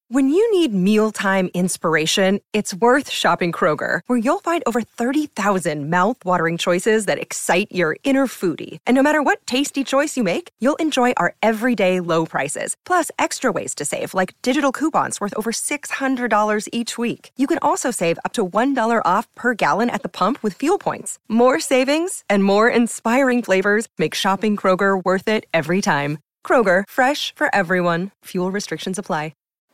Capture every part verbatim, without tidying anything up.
When you need mealtime inspiration, it's worth shopping Kroger, where you'll find over thirty thousand mouth-watering choices that excite your inner foodie. And no matter what tasty choice you make, you'll enjoy our everyday low prices, plus extra ways to save, like digital coupons worth over six hundred dollars each week. You can also save up to one dollar off per gallon at the pump with fuel points. More savings and more inspiring flavors make shopping Kroger worth it every time. Kroger, fresh for everyone. Fuel restrictions apply.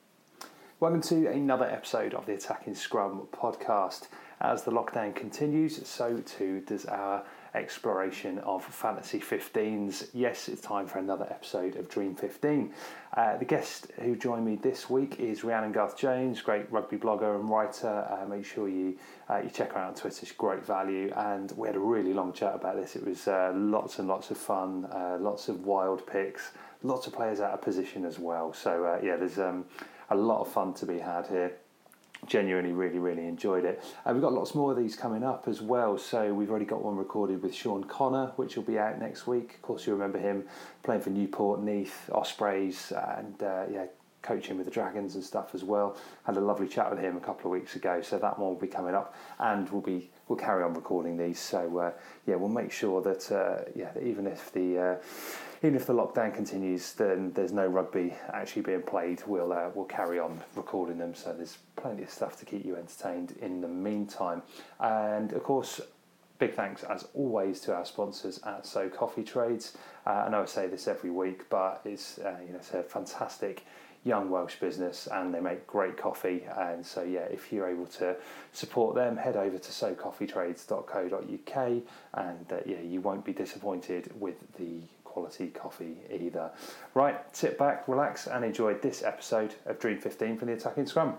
Welcome to another episode of the Attacking Scrum podcast. As the lockdown continues, so too does our exploration of Fantasy fifteens. Yes, it's time for another episode of Dream fifteen. Uh, the guest who joined me this week is Rhiannon Garth-Jones, great rugby blogger and writer. Uh, make sure you uh, you check her out on Twitter, she's great value. And we had a really long chat about this. It was uh, lots and lots of fun, uh, lots of wild picks, lots of players out of position as well. So uh, yeah, there's um, a lot of fun to be had here. Genuinely really really enjoyed it. Uh, we've got lots more of these coming up as well, so we've already got one recorded with Sean Connor, which will be out next week. Of course, you remember him playing for Newport, Neath, Ospreys, and uh, yeah, coaching with the Dragons and stuff as well. Had a lovely chat with him a couple of weeks ago, so that one will be coming up, and we'll be we'll carry on recording these. So uh, yeah, we'll make sure that uh, yeah, that even if the uh, Even if the lockdown continues, then there's no rugby actually being played. We'll uh, we'll carry on recording them, so there's plenty of stuff to keep you entertained in the meantime. And of course, big thanks as always to our sponsors at So Coffee Trades. Uh, I know I say this every week, but it's uh, you know it's a fantastic young Welsh business, and they make great coffee. And so yeah, if you're able to support them, head over to so coffee trades dot co dot uk, and uh, yeah, you won't be disappointed with the quality coffee either. Right, sit back, relax, and enjoy this episode of Dream fifteen from the Attacking Scrum.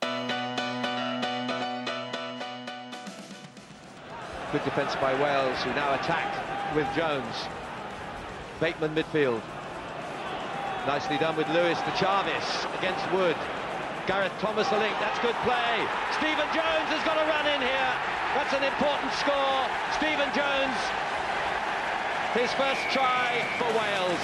Good defence by Wales, who now attack with Jones. Bateman midfield. Nicely done with Lewis to Jarvis against Wood. Gareth Thomas the link, that's good play. Stephen Jones has got a run in here. That's an important score. Stephen Jones, his first try for Wales.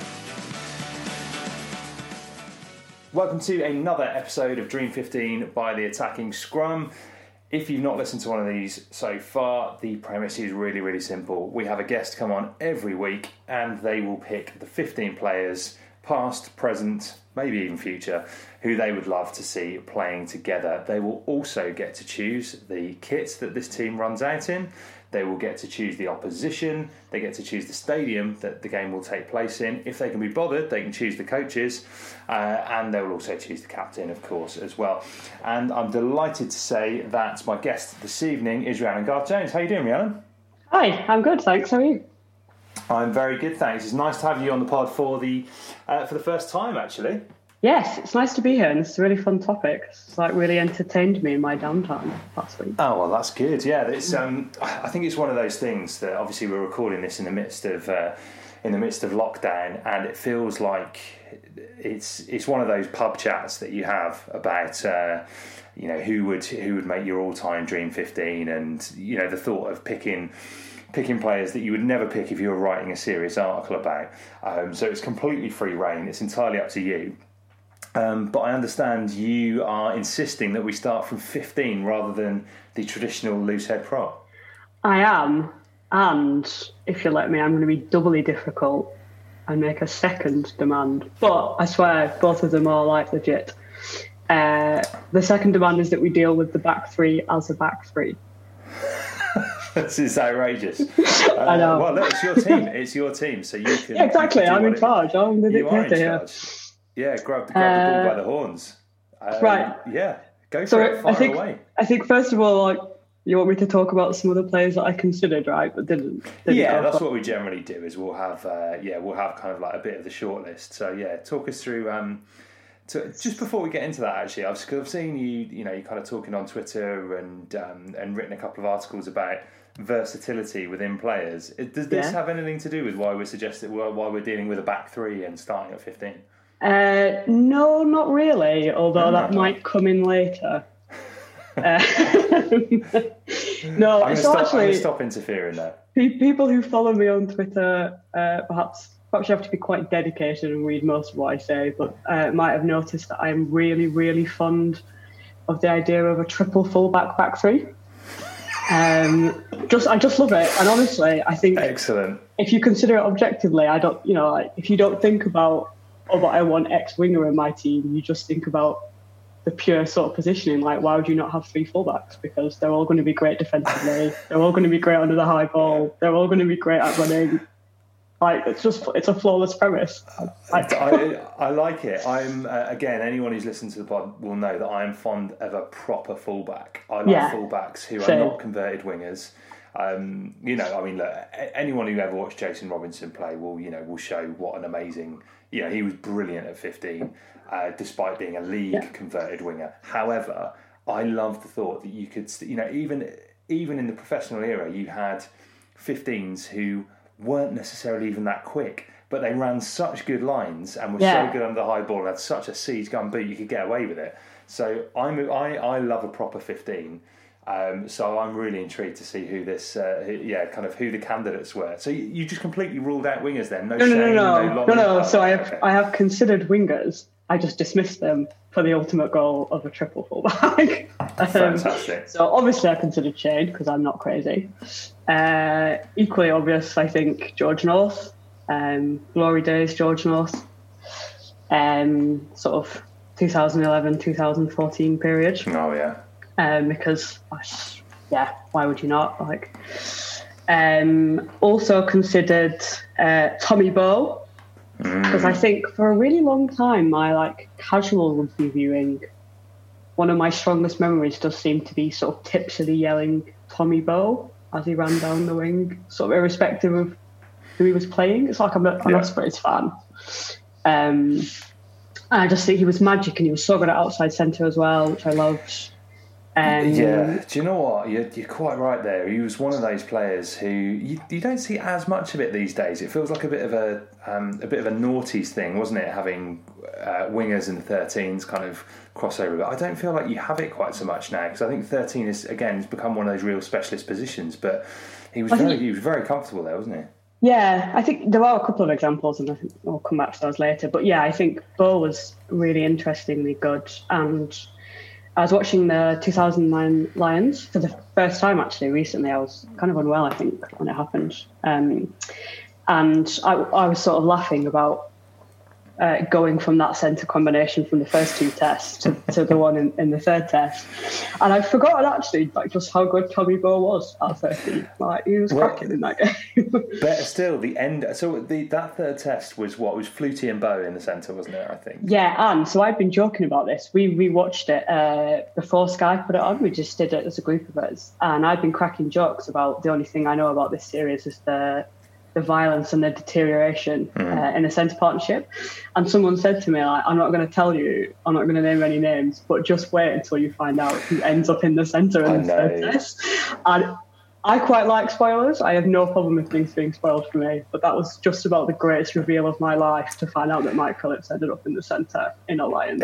Welcome to another episode of Dream fifteen by the Attacking Scrum. If you've not listened to one of these so far, the premise is really, really simple. We have a guest come on every week, and they will pick the fifteen players, past, present, maybe even future, who they would love to see playing together. They will also get to choose the kits that this team runs out in. They will get to choose the opposition. They get to choose the stadium that the game will take place in. If they can be bothered, they can choose the coaches, uh, and they will also choose the captain, of course, as well. And I'm delighted to say that my guest this evening is Rhiannon Garth-Jones. How are you doing, Rhiannon? Hi, I'm good, thanks. How are you? I'm very good, thanks. It's nice to have you on the pod for the uh, for the first time, actually. Yes, it's nice to be here, and it's a really fun topic. It's like really entertained me in my downtime last week. Oh well, that's good. Yeah, it's. Um, I think it's one of those things that obviously we're recording this in the midst of uh, in the midst of lockdown, and it feels like it's it's one of those pub chats that you have about uh, you know who would who would make your all time Dream fifteen, and you know the thought of picking. picking players that you would never pick if you were writing a serious article about. Um, so it's completely free reign. It's entirely up to you. Um, but I understand you are insisting that we start from fifteen rather than the traditional loose head prop. I am. And if you let me, I'm going to be doubly difficult and make a second demand. But I swear, both of them are like legit. Uh, the second demand is that we deal with the back three as a back three. This is outrageous. Uh, I know. Well, look, it's your team. It's your team, so you can. Yeah, exactly. You can I'm in charge. It, I'm the dictator here. Yeah, grab, grab uh, the bull by the horns. Um, right. Yeah, go for so it. Fire I think, away. I think first of all, like, you want me to talk about some of the players that I considered, right, but didn't. didn't yeah, that's what we generally do. Is we'll have, uh, yeah, we'll have kind of like a bit of the shortlist. So yeah, talk us through. Um, to, just before we get into that, actually, I've, I've seen you, you know, you kind of talking on Twitter and um, and written a couple of articles about versatility within players. Does this yeah. have anything to do with why we're suggesting why we're dealing with a back three and starting at fifteen? Uh, no, not really. Although that might come in later. uh, no, I'm so stop, actually, I'm stop interfering there. People who follow me on Twitter uh, perhaps perhaps you have to be quite dedicated and read most of what I say, but uh, might have noticed that I am really, really fond of the idea of a triple fullback back three. Um, just, I just love it, and honestly, I think excellent. If you consider it objectively, I don't, you know, like, if you don't think about, oh, but I want X winger in my team, you just think about the pure sort of positioning. Like, why would you not have three fullbacks? Because they're all going to be great defensively. They're all going to be great under the high ball. They're all going to be great at running. Like, it's just, it's a flawless premise. Like, I, I like it. I'm uh, again, anyone who's listened to the pod will know that I am fond of a proper fullback. I like yeah, fullbacks who same. are not converted wingers. Um, you know, I mean, look, anyone who ever watched Jason Robinson play will, you know, will show what an amazing. You know, he was brilliant at fifteen, uh, despite being a league yeah. converted winger. However, I love the thought that you could, you know, even even in the professional era, you had fifteens who weren't necessarily even that quick, but they ran such good lines and were yeah. so good under the high ball and had such a siege gun boot you could get away with it. So I'm, I I love a proper fifteen. Um, so I'm really intrigued to see who this, uh, who, yeah, kind of who the candidates were. So you, you just completely ruled out wingers then? No, no, no, Shane, no, no, no, no. no, no. So I have, okay. I have considered wingers. I just dismissed them for the ultimate goal of a triple fullback. um, Fantastic. So obviously I considered Shane because I'm not crazy. Uh, equally obvious, I think George North, um, glory days, George North, um, sort of twenty eleven, twenty fourteen period. Oh yeah. Um, because yeah, why would you not? Like, um, also considered uh, Tommy Bowe. Because I think for a really long time, my like casual rugby viewing, one of my strongest memories does seem to be sort of tipsily yelling Tommy Bowe as he ran down the wing, sort of irrespective of who he was playing. It's like I'm a, I'm yeah. a Spurs fan. Um, and I just think he was magic, and he was so good at outside centre as well, which I loved. Um, yeah, do you know what? You're, you're quite right there. He was one of those players who you, you don't see as much of it these days. It feels like a bit of a um, a bit of a noughties thing, wasn't it? Having uh, wingers and thirteens kind of crossover. But I don't feel like you have it quite so much now, because I think thirteen is again has become one of those real specialist positions. But he was very he was very comfortable there, wasn't he? Yeah, I think there are a couple of examples, and I think we'll come back to those later. But yeah, I think Bowe was really interestingly good, and I was watching the two thousand nine Lions for the first time, actually, recently. I was kind of unwell, I think, when it happened. Um, and I, I was sort of laughing about uh, going from that centre combination from the first two tests to, to the one in, in the third test. And I'd forgotten, actually, like just how good Tommy Bowe was at thirteen. Like, he was well, cracking in that game. Better still, the end... So the, that third test was what? Was Flutie and Bowe in the centre, wasn't it, I think? Yeah, and so I'd been joking about this. We rewatched it uh, before Sky put it on. We just did it as a group of us. And I'd been cracking jokes about the only thing I know about this series is the the violence and the deterioration mm. uh, in the centre partnership. And someone said to me, like, I'm not going to tell you, I'm not going to name any names, but just wait until you find out who ends up in the centre in the third test. And I quite like spoilers. I have no problem with things being spoiled for me, but that was just about the greatest reveal of my life, to find out that Mike Phillips ended up in the centre in a Lions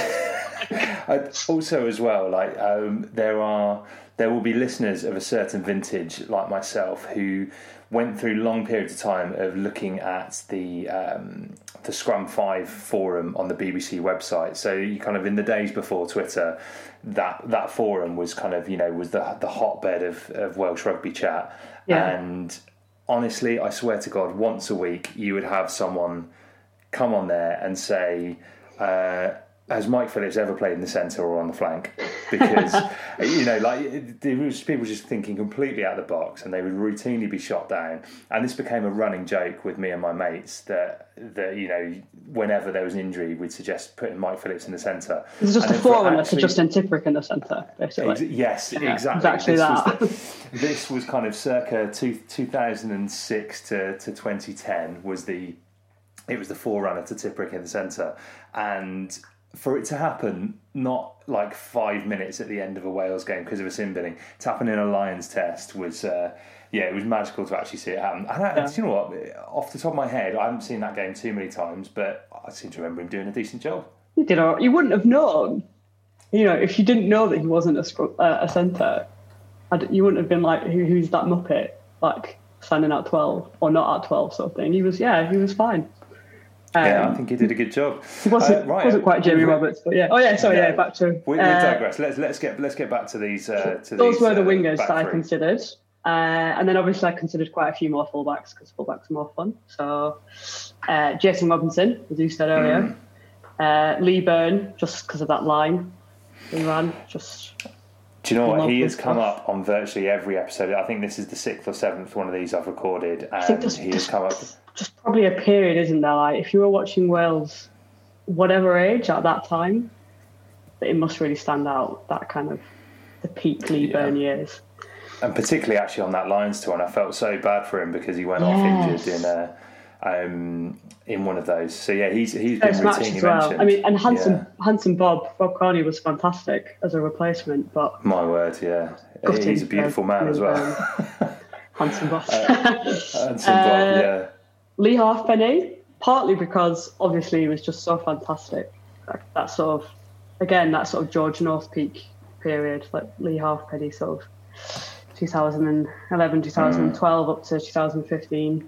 test. Also, as well, like um, there are, there will be listeners of a certain vintage like myself who went through long periods of time of looking at the um, the Scrum five forum on the B B C website. So you kind of in the days before Twitter, that that forum was kind of, you know, was the the hotbed of, of Welsh rugby chat. Yeah. And honestly, I swear to God, once a week you would have someone come on there and say, uh, has Mike Phillips ever played in the centre or on the flank? Because, you know, like there was people just thinking completely out of the box, and they would routinely be shot down. And this became a running joke with me and my mates that, that you know, whenever there was an injury, we'd suggest putting Mike Phillips in the centre. It's just and a forerunner to Justin Tipuric in the centre, basically. Ex- yes, yeah, exactly. Exactly this that. Was the, this was kind of circa two, two thousand six to, to twenty ten was the, it was the forerunner to Tipuric in the centre. And for it to happen, not like five minutes at the end of a Wales game because of a sin binning, to happen in a Lions test was, uh, yeah, it was magical to actually see it happen. And I, yeah. do you know what? Off the top of my head, I haven't seen that game too many times, but I seem to remember him doing a decent job. You did all right. You wouldn't have known, you know, if you didn't know that he wasn't a, uh, a centre, you wouldn't have been like, Who, who's that muppet? Like, standing at twelve or not at twelve sort of thing. He was, yeah, he was fine. Um, yeah, I think he did a good job. He wasn't, uh, right. wasn't quite Jamie Roberts, but yeah. Oh yeah, sorry, yeah. yeah back to we, we uh, digress. Let's let's get let's get back to these. Uh, to those these, were the uh, wingers that I considered, uh, and then obviously I considered quite a few more fullbacks because fullbacks are more fun. So uh, Jason Robinson, as you said earlier, mm. uh, Lee Byrne, just because of that line he ran, just. Do you know what? He has come up on virtually every episode. I think this is the sixth or seventh one of these I've recorded, and he has come up. Just probably a period, isn't there? Like, if you were watching Wales, whatever age at that time, it must really stand out. That kind of the peak Lee yeah. Byrne years, and particularly actually on that Lions tour, and I felt so bad for him because he went yes. off injured in a. Um, in one of those, so yeah, he's he's been routinely well. mentioned. I mean, and handsome, yeah. handsome Bob, Bob Carney was fantastic as a replacement. But my word, yeah, he's a beautiful man as well. handsome Bob, uh, handsome uh, Bob, yeah. Lee Halfpenny, partly because obviously he was just so fantastic. That, that sort of, again, that sort of George North peak period, like Lee Halfpenny, sort of twenty eleven, twenty twelve mm. up to twenty fifteen.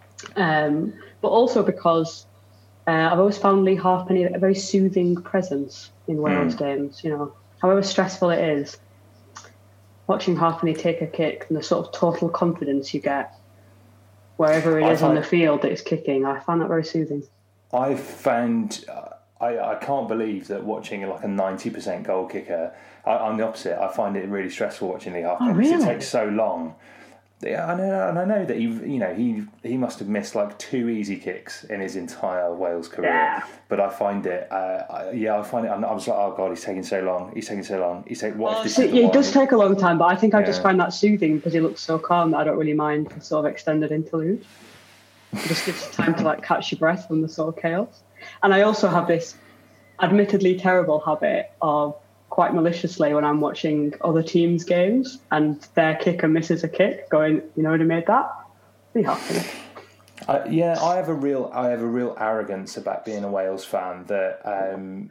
Um, but also because uh, I've always found Lee Halfpenny a very soothing presence in Wales mm. games. You know, however stressful it is, watching Halfpenny take a kick and the sort of total confidence you get wherever it I is find, on the field that it's kicking, I find that very soothing. I found uh, I I can't believe that watching like a ninety percent goal kicker. I, I'm the opposite. I find it really stressful watching Lee Halfpenny oh, really? because it takes so long. Yeah, I know, and I know that he, you know, he he must have missed like two easy kicks in his entire Wales career. Yeah. But I find it, uh, I, yeah, I find it. I'm, I was like, oh god, he's taking so long. He's taking so long. He's taking. What well, if this so, is the yeah, one? It does take a long time, but I think I yeah. just find that soothing because he looks so calm that I don't really mind the sort of extended interlude. It just gives you time to like catch your breath from the sort of chaos. And I also have this, admittedly terrible habit of. Quite maliciously when I'm watching other teams' games and their kicker misses a kick, going, you know, who made that? Be happy. Uh, yeah, I have a real, I have a real arrogance about being a Wales fan that um,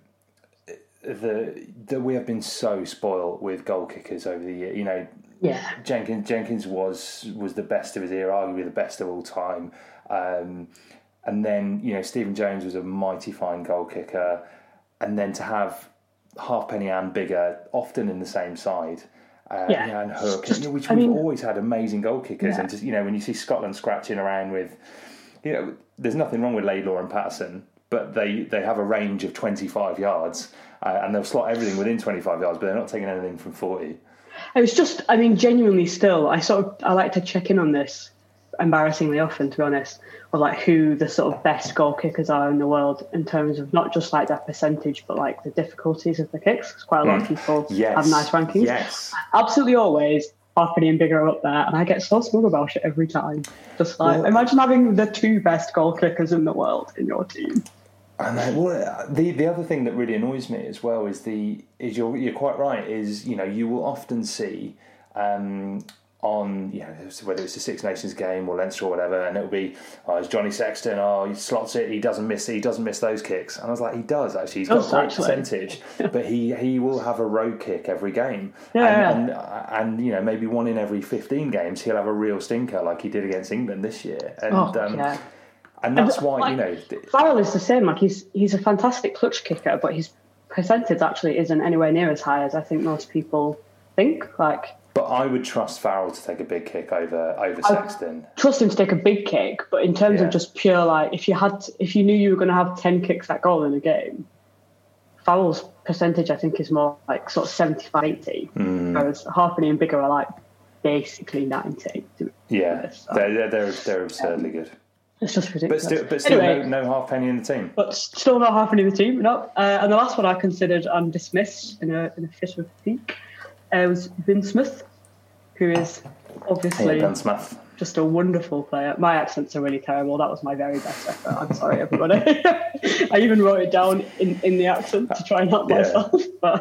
the that we have been so spoiled with goal kickers over the year. You know, yeah, Jenkins Jenkins was was the best of his era, arguably the best of all time. Um, and then you know, Stephen Jones was a mighty fine goal kicker, and then to have Halfpenny and Biggar, often in the same side, uh, yeah. yeah, and Hook, just, you know, which I we've mean, always had amazing goal kickers. Yeah. And just you know, when you see Scotland scratching around with, you know, there's nothing wrong with Laidlaw and Patterson, but they, they have a range of twenty-five yards, uh, and they'll slot everything within twenty-five yards, but they're not taking anything from forty. It was just, I mean, genuinely, still, I sort of I like to check in on this embarrassingly often, to be honest, of like who the sort of best goal kickers are in the world in terms of not just like their percentage, but like the difficulties of the kicks. Because quite a lot mm. of people yes. have nice rankings. Yes, absolutely, always Halfpenny and Biggar are up there, and I get so smug about it every time. Just like, well, imagine having the two best goal kickers in the world in your team. And then, well, the the other thing that really annoys me as well is the is you're you're quite right is you know you will often see. Um, on, you know, whether it's a Six Nations game or Leinster or whatever, and it'll be, oh, it's Johnny Sexton, oh, he slots it, he doesn't miss he doesn't miss those kicks. And I was like, he does, actually. He's got a great percentage, but he, he will have a road kick every game. Yeah, and, yeah. and, and, you know, maybe one in every fifteen games, he'll have a real stinker like he did against England this year. And, oh, um, yeah. and that's and, why, like, you know... Farrell is the same. Like, he's he's a fantastic clutch kicker, but his percentage actually isn't anywhere near as high as I think most people think. Like... But I would trust Farrell to take a big kick over over Sexton. I trust him to take a big kick, but in terms yeah. of just pure, like, if you had, to, if you knew you were going to have ten kicks at goal in a game, Farrell's percentage I think is more like sort of seventy-five, eighty, mm. whereas Halfpenny and Biggar are like basically ninety. Yeah, so, they're, they're they're absurdly good. It's just ridiculous. But still, but still anyway, no, no Halfpenny in the team. But still no Halfpenny in the team, no. Uh, and the last one I considered and dismissed in a in a fit of pique. Uh, was Ben Smith, who is obviously hey, Smith. just a wonderful player. My accents are really terrible. That was my very best effort. I'm sorry, everybody. I even wrote it down in, in the accent to try and help yeah. myself. But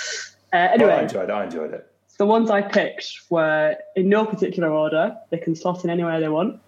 uh, anyway, well, I enjoyed it. I enjoyed it. The ones I picked were in no particular order. They can slot in anywhere they want.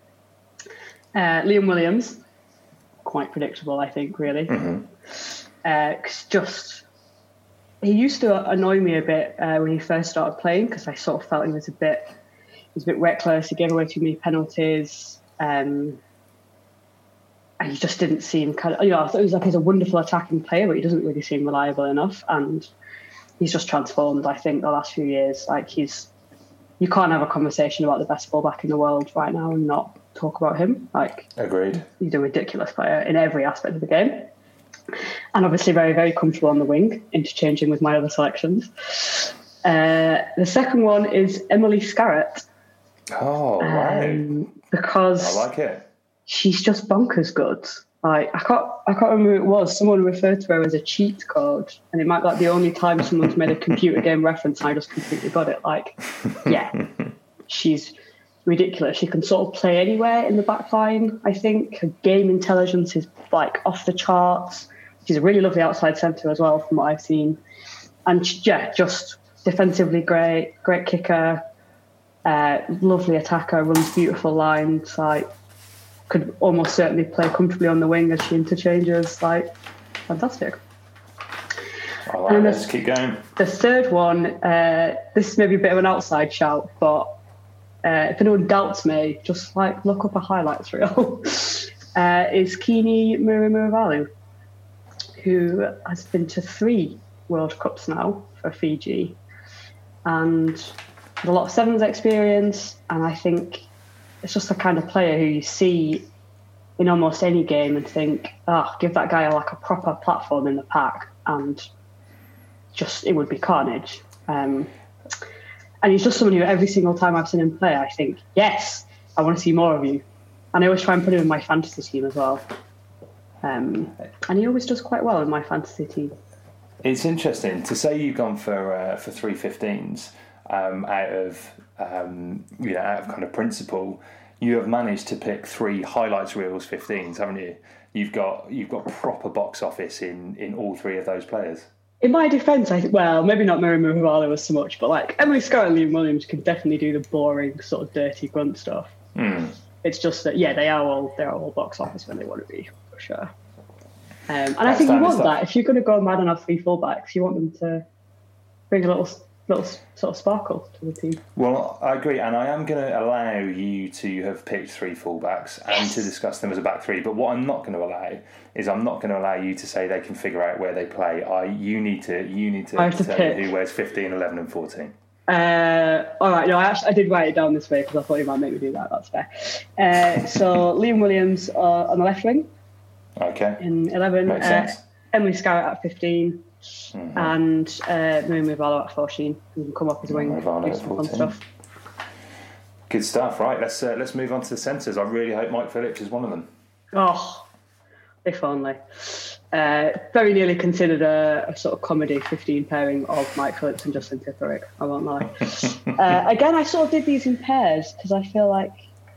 Uh, Liam Williams, quite predictable, I think, really. Mm-hmm. Uh, just. He used to annoy me a bit uh, when he first started playing because I sort of felt he was a bit, was a bit reckless. He gave away too many penalties. Um, and he just didn't seem kind of, you know, I thought it was like he's a wonderful attacking player, but he doesn't really seem reliable enough. And he's just transformed, I think, the last few years. Like he's, you can't have a conversation about the best fullback in the world right now and not talk about him. Like, agreed. He's a ridiculous player in every aspect of the game. And obviously very, very comfortable on the wing, interchanging with my other selections. Uh, the second one is Emily Scarratt. Oh, right. Um, because I like it. She's just bonkers good. Like I can't, I can't remember who it was. Someone referred to her as a cheat code, and it might be like the only time someone's made a computer game reference, and I just completely got it. Like, yeah, she's ridiculous. She can sort of play anywhere in the back line. I think her game intelligence is like off the charts. She's a really lovely outside centre as well, from what I've seen. And she, yeah, just defensively great, great kicker, uh, lovely attacker, runs beautiful lines. Like, could almost certainly play comfortably on the wing as she interchanges. Like, fantastic. I like it. Let's keep going. The third one, uh, this is maybe a bit of an outside shout, but uh, if anyone doubts me, just like look up a highlights reel. uh, is Kini Murimuravalu, who has been to three World Cups now for Fiji, and a lot of sevens experience, and I think it's just the kind of player who you see in almost any game and think, oh, give that guy like a proper platform in the pack, and just it would be carnage. Um, and he's just someone who every single time I've seen him play, I think, yes, I want to see more of you. And I always try and put him in my fantasy team as well. Um, and he always does quite well in my fantasy team. It's interesting to say you've gone for uh, for three fifteens um, out of um, you know out of kind of principle. You have managed to pick three highlights reels fifteens, haven't you? You've got you've got proper box office in, in all three of those players. In my defence, I well, maybe not Murimuravalu as so much, but like Emily Scarratt and Liam Williams can definitely do the boring sort of dirty grunt stuff. Mm. It's just that yeah, they are all they're all box office when they want to be, for sure. Um, and I think you want stuff. that. If you're going to go mad and have three fullbacks, you want them to bring a little little sort of sparkle to the team. Well, I agree, and I am going to allow you to have picked three fullbacks and yes. to discuss them as a back three. But what I'm not going to allow is I'm not going to allow you to say they can figure out where they play. I you need to you need to, to tell pick. me who wears fifteen, eleven, and fourteen. Uh, all right, no, I actually I did write it down this way because I thought you might make me do that. That's fair. Uh, so Liam Williams uh, on the left wing. Okay. In eleven, Makes uh, sense. Emily Scarratt at fifteen, mm-hmm. and uh, Murimuravalu at fourteen. Who can come up as a wing, do some fun stuff. Good stuff. Right, let's uh, let's move on to the centres. I really hope Mike Phillips is one of them. Oh, if only. Uh, very nearly considered a, a sort of comedy fifteen pairing of Mike Phillips and Justin Tipuric. I won't lie. uh, again, I sort of did these in pairs because I feel like.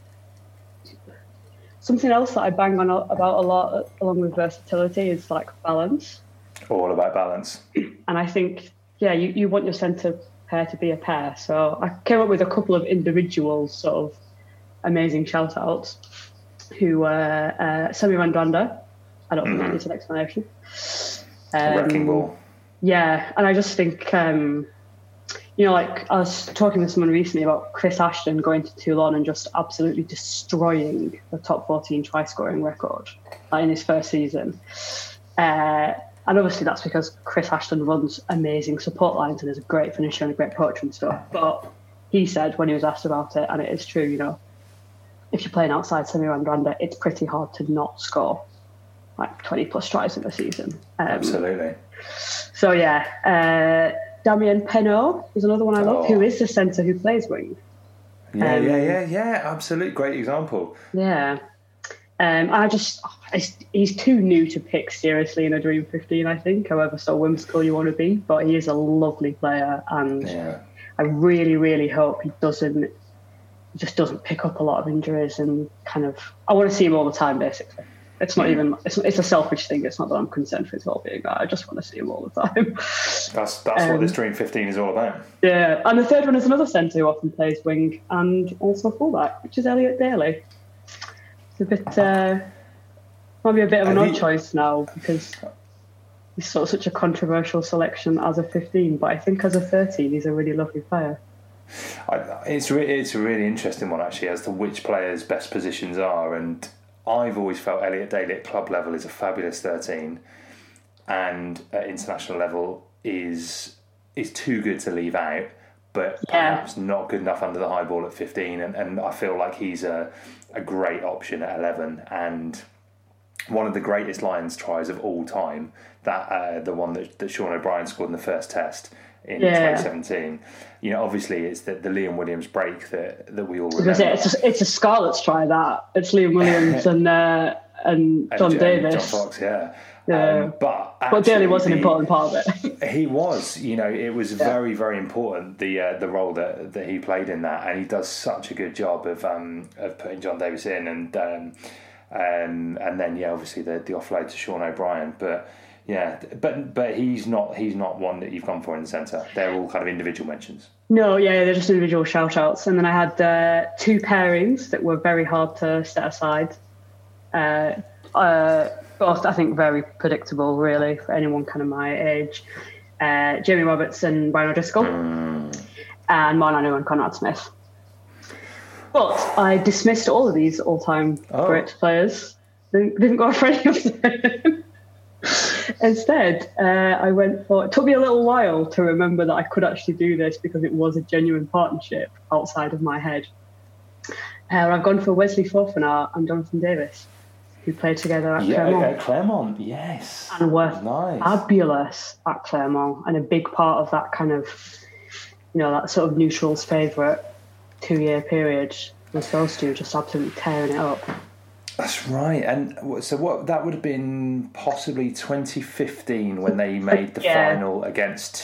Something else that I bang on about a lot, along with versatility, is like balance. All about balance. And I think, yeah, you, you want your centre pair to be a pair. So I came up with a couple of individual sort of amazing shout-outs who were uh, Semi Radradra. I don't mm-hmm. think that needs an explanation. Um, Wrecking ball. Yeah, and I just think... Um, You know, like I was talking to someone recently about Chris Ashton going to Toulon and just absolutely destroying the top fourteen try-scoring record like in his first season. Uh, and obviously that's because Chris Ashton runs amazing support lines and is a great finisher and a great poacher and stuff. But he said when he was asked about it, and it is true, you know, if you're playing outside Semi Radradra, it's pretty hard to not score like twenty plus tries in a season. Um, Absolutely. So, yeah. Uh, Damien Penaud is another one I love, oh. who is the centre who plays wing. Yeah, um, yeah, yeah, yeah. Absolute great example. Yeah. Um, I just, he's too new to pick seriously in a Dream fifteen, I think, however so whimsical you want to be. But he is a lovely player, and yeah. I really, really hope he doesn't, just doesn't pick up a lot of injuries and kind of, I want to see him all the time, basically. It's not even, it's, it's a selfish thing. It's not that I'm concerned for his well-being. I just want to see him all the time. That's that's um, what this Dream fifteen is all about. Yeah, and the third one is another centre who often plays wing and also fullback, which is Elliot Daly. It's a bit, uh, might be a bit of an odd choice now because he's sort of such a controversial selection as a fifteen, but I think as a thirteen he's a really lovely player. I, it's re- it's a really interesting one actually as to which players' best positions are, and I've always felt Elliot Daly at club level is a fabulous thirteen, and at international level is is too good to leave out, but yeah. perhaps not good enough under the high ball at fifteen, and, and I feel like he's a, a great option at eleven, and one of the greatest Lions tries of all time, that uh, the one that, that Sean O'Brien scored in the first test in yeah. twenty seventeen. You know, obviously it's the, the Liam Williams break that, that we all remember. Because it's a, it's a Scarlets try that. It's Liam Williams and uh, and John and, Davis. And John Fox, yeah. Yeah. Um, but but Daly was an the, important part of it. He was, you know, it was yeah. very, very important, the uh, the role that, that he played in that, and he does such a good job of um, of putting John Davis in, and um, um, and then yeah, obviously the the offload to Sean O'Brien, but yeah, but but he's not he's not one that you've gone for in the centre. They're all kind of individual mentions. No, yeah, they're just individual shout outs, and then I had uh, two pairings that were very hard to set aside. Uh, uh, both I think very predictable, really, for anyone kind of my age. Uh, Jamie Roberts and Brian O'Driscoll, mm. and Martin Anu and Conrad Smith. But I dismissed all of these all-time oh. great players. Didn't, didn't go for any of them. Instead, uh, I went for. It took me a little while to remember that I could actually do this because it was a genuine partnership outside of my head. Uh, I've gone for Wesley Fofana and Jonathan Davis, who played together at yeah, Clermont. Okay, Clermont, yes. And were nice. fabulous at Clermont, and a big part of that kind of, you know, that sort of neutral's favourite two-year period was those two just absolutely tearing it up. That's right. And so what that would have been possibly twenty fifteen when they made the yeah. final against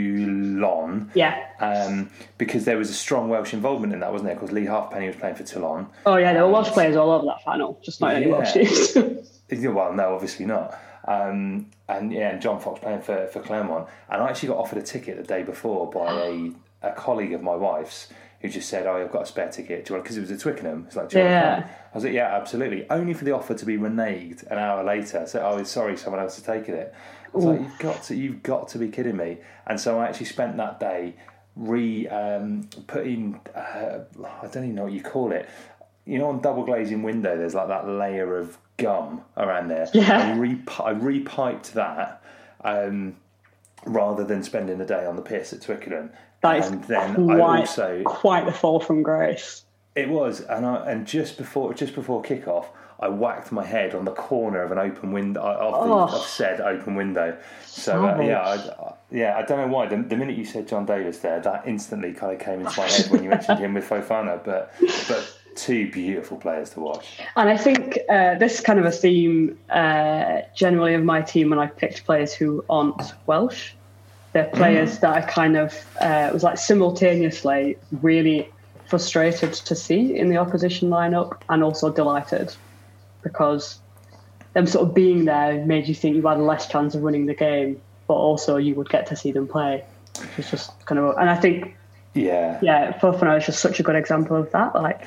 Toulon. Yeah. Um, because there was a strong Welsh involvement in that, wasn't there? Because Lee Halfpenny was playing for Toulon. Oh, yeah, there were Welsh players all over that final, just not yeah. any Welsh. Well, no, obviously not. Um, and yeah, and John Fox playing for, for Clermont. And I actually got offered a ticket the day before by a, a colleague of my wife's, who just said, "Oh, I've got a spare ticket. Do you want?" Because it was at Twickenham. It's like, do you yeah. want to come? I was like, "Yeah, absolutely." Only for the offer to be reneged an hour later. So, "Oh, sorry, someone else has taken it." I was Ooh. like, "You've got to, you've got to be kidding me!" And so I actually spent that day re um, putting, uh, I don't even know what you call it. You know, on double glazing window, there's like that layer of gum around there. Yeah. I re I repiped that um, rather than spending the day on the piss at Twickenham. That is and then quite, I also, quite the fall from grace. It was, and I, and just before just before kickoff, I whacked my head on the corner of an open window of, the, oh. of said open window. So uh, yeah, I, yeah, I don't know why. The, the minute you said John Davis there, that instantly kind of came into my head when you mentioned him with Fofana. But but two beautiful players to watch. And I think uh, this is kind of a theme uh, generally of my team when I picked players who aren't Welsh. They're players mm. that I kind of uh, was like simultaneously really frustrated to see in the opposition lineup and also delighted, because them sort of being there made you think you had less chance of winning the game, but also you would get to see them play. It's just kind of, and I think, yeah, yeah, Fofana is just such a good example of that. Like,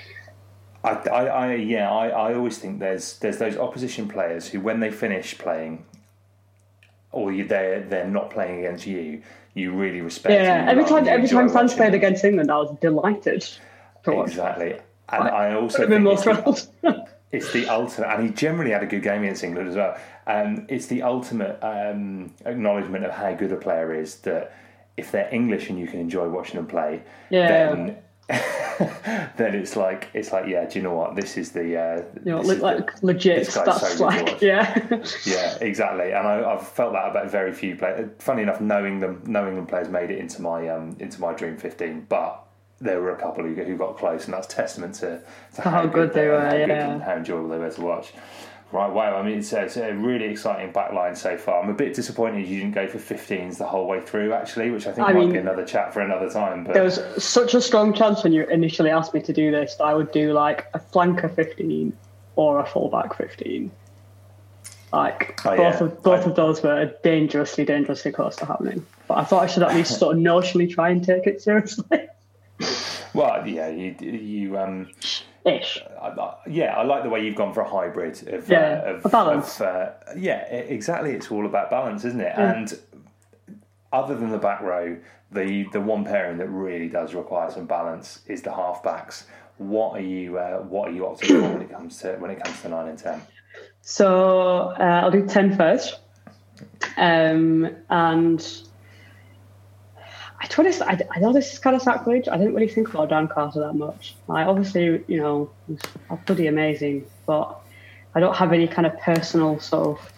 I, I, I yeah, I, I always think there's there's those opposition players who, when they finish playing, or you, they're they're not playing against you, you really respect. Yeah, every time every time France played against England, I was delighted to watch. Exactly, and like, I also been think more it's, thrilled. the, it's the ultimate, and he generally had a good game against England as well. Um, it's the ultimate um, acknowledgement of how good a player is, that if they're English and you can enjoy watching them play, yeah. then. then it's like it's like yeah. Do you know what? This is the uh, you know, look like the, legit stuff. So like yeah, yeah, exactly. And I, I've felt that about very few players. Funny enough, knowing them, knowing them players made it into my um, into my dream fifteen, but there were a couple who who got close, and that's testament to, to how, how good they, they were, how yeah, good and how enjoyable they were to watch. Right, wow. I mean, it's a, it's a really exciting backline so far. I'm a bit disappointed you didn't go for fifteens the whole way through, actually, which I think I might mean, be another chat for another time. But there was such a strong chance when you initially asked me to do this that I would do like a flanker fifteen or a fullback fifteen. Like, oh, both, yeah. of, both I, of those were dangerously, dangerously close to happening. But I thought I should at least sort of notionally try and take it seriously. Well, yeah, you... you um, Ish. I, I, yeah, I like the way you've gone for a hybrid of, yeah, uh, of a balance. Of, uh, yeah, exactly. It's all about balance, isn't it? Yeah. And other than the back row, the the one pairing that really does require some balance is the half-backs. What are you uh, what are you opting for when it comes to when it comes to nine and ten? So uh, I'll do ten first. Um, and I to be honest, I, I know this is kind of sacrilege. I didn't really think about Dan Carter that much. Like, obviously, you know, he's bloody amazing, but I don't have any kind of personal sort of,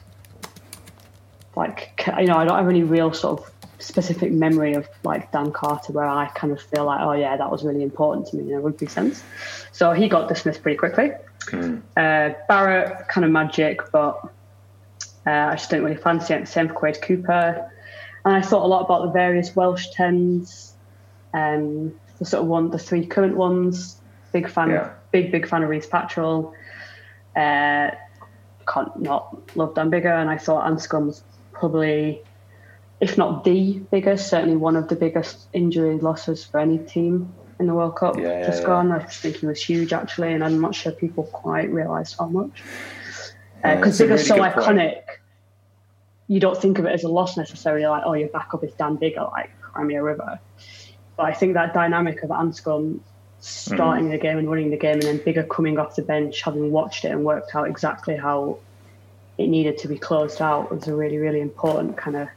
like, you know, I don't have any real sort of specific memory of, like, Dan Carter where I kind of feel like, oh, yeah, that was really important to me in a rugby sense. So he got dismissed pretty quickly. Mm. Uh, Barrett, kind of magic, but uh, I just didn't really fancy it. Same for Quade Cooper. And I thought a lot about the various Welsh tens, um, the sort of one, the three current ones. Big fan, yeah. of, big big fan of Reece Patrill. Uh, can't not love Dan Biggar, and I thought Anscombe was probably, if not the biggest, certainly one of the biggest injury losses for any team in the World Cup. Yeah, just yeah, gone. yeah. I just think he was huge actually, and I'm not sure people quite realise how much. Because uh, Biggar's really so iconic. Point. You don't think of it as a loss necessarily, like, oh, your backup is Dan Biggar, like Crimea River. But I think that dynamic of Anscombe starting mm. the game and running the game, and then Biggar coming off the bench, having watched it and worked out exactly how it needed to be closed out, was a really, really important kind of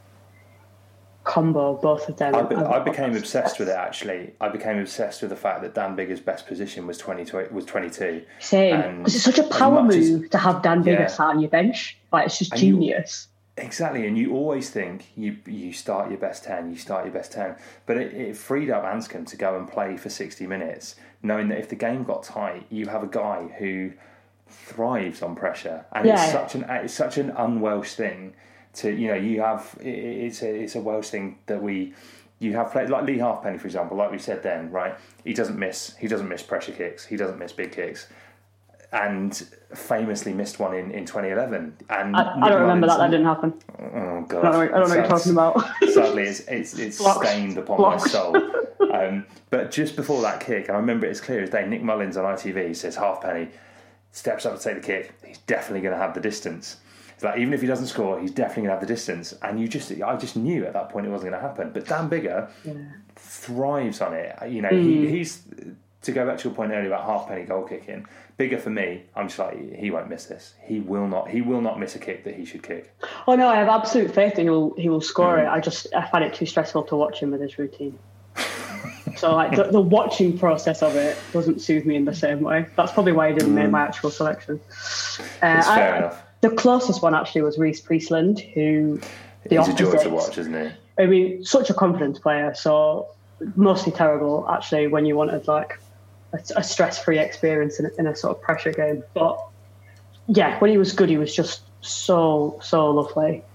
combo, both of them. I, be, I became obsessed with it, actually. I became obsessed with the fact that Dan Biggar's best position was twenty was twenty-two. Same. Because it's such a power move as, to have Dan Biggar yeah. sat on your bench. Like, it's just and genius. You, Exactly, and you always think you you start your best ten, you start your best ten, but it, it freed up Anscombe to go and play for sixty minutes, knowing that if the game got tight, you have a guy who thrives on pressure, and yeah. it's such an it's such an un-Welsh thing to, you know, you have it, it's a it's a Welsh thing that we you have played, like Lee Halfpenny, for example, like we said then, right? He doesn't miss he doesn't miss pressure kicks, he doesn't miss big kicks. And famously missed one in, in twenty eleven. And I, I don't remember that. That didn't happen. Oh god! I don't know, I don't know what you're talking about. Sadly, it's it's, it's stained upon Blocks. my soul. Um, but just before that kick, and I remember it as clear as day. Nick Mullins on I T V says Halfpenny steps up to take the kick. He's definitely going to have the distance. It's like, even if he doesn't score, he's definitely going to have the distance. And you just, I just knew at that point it wasn't going to happen. But Dan Biggar yeah. thrives on it. You know, mm. he, he's. To go back to your point earlier about Halfpenny goal kicking, Biggar for me, I'm just like, he won't miss this. He will not. He will not miss a kick that he should kick. Oh no, I have absolute faith that he will. He will score mm. it. I just I find it too stressful to watch him with his routine. So like the, the watching process of it doesn't soothe me in the same way. That's probably why he didn't mm. make my actual selection. Uh, it's fair I, enough. The closest one actually was Reece Priestland, who the he's opposite. a joy to watch, isn't he? I mean, such a confidence player. So mostly terrible actually when you wanted like a stress-free experience in a, in a sort of pressure game. But yeah, when he was good, he was just so, so lovely.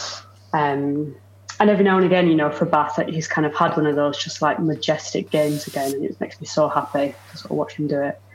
Um, and every now and again, you know, for Bath, he's kind of had one of those just like majestic games again, and it makes me so happy to sort of watch him do it.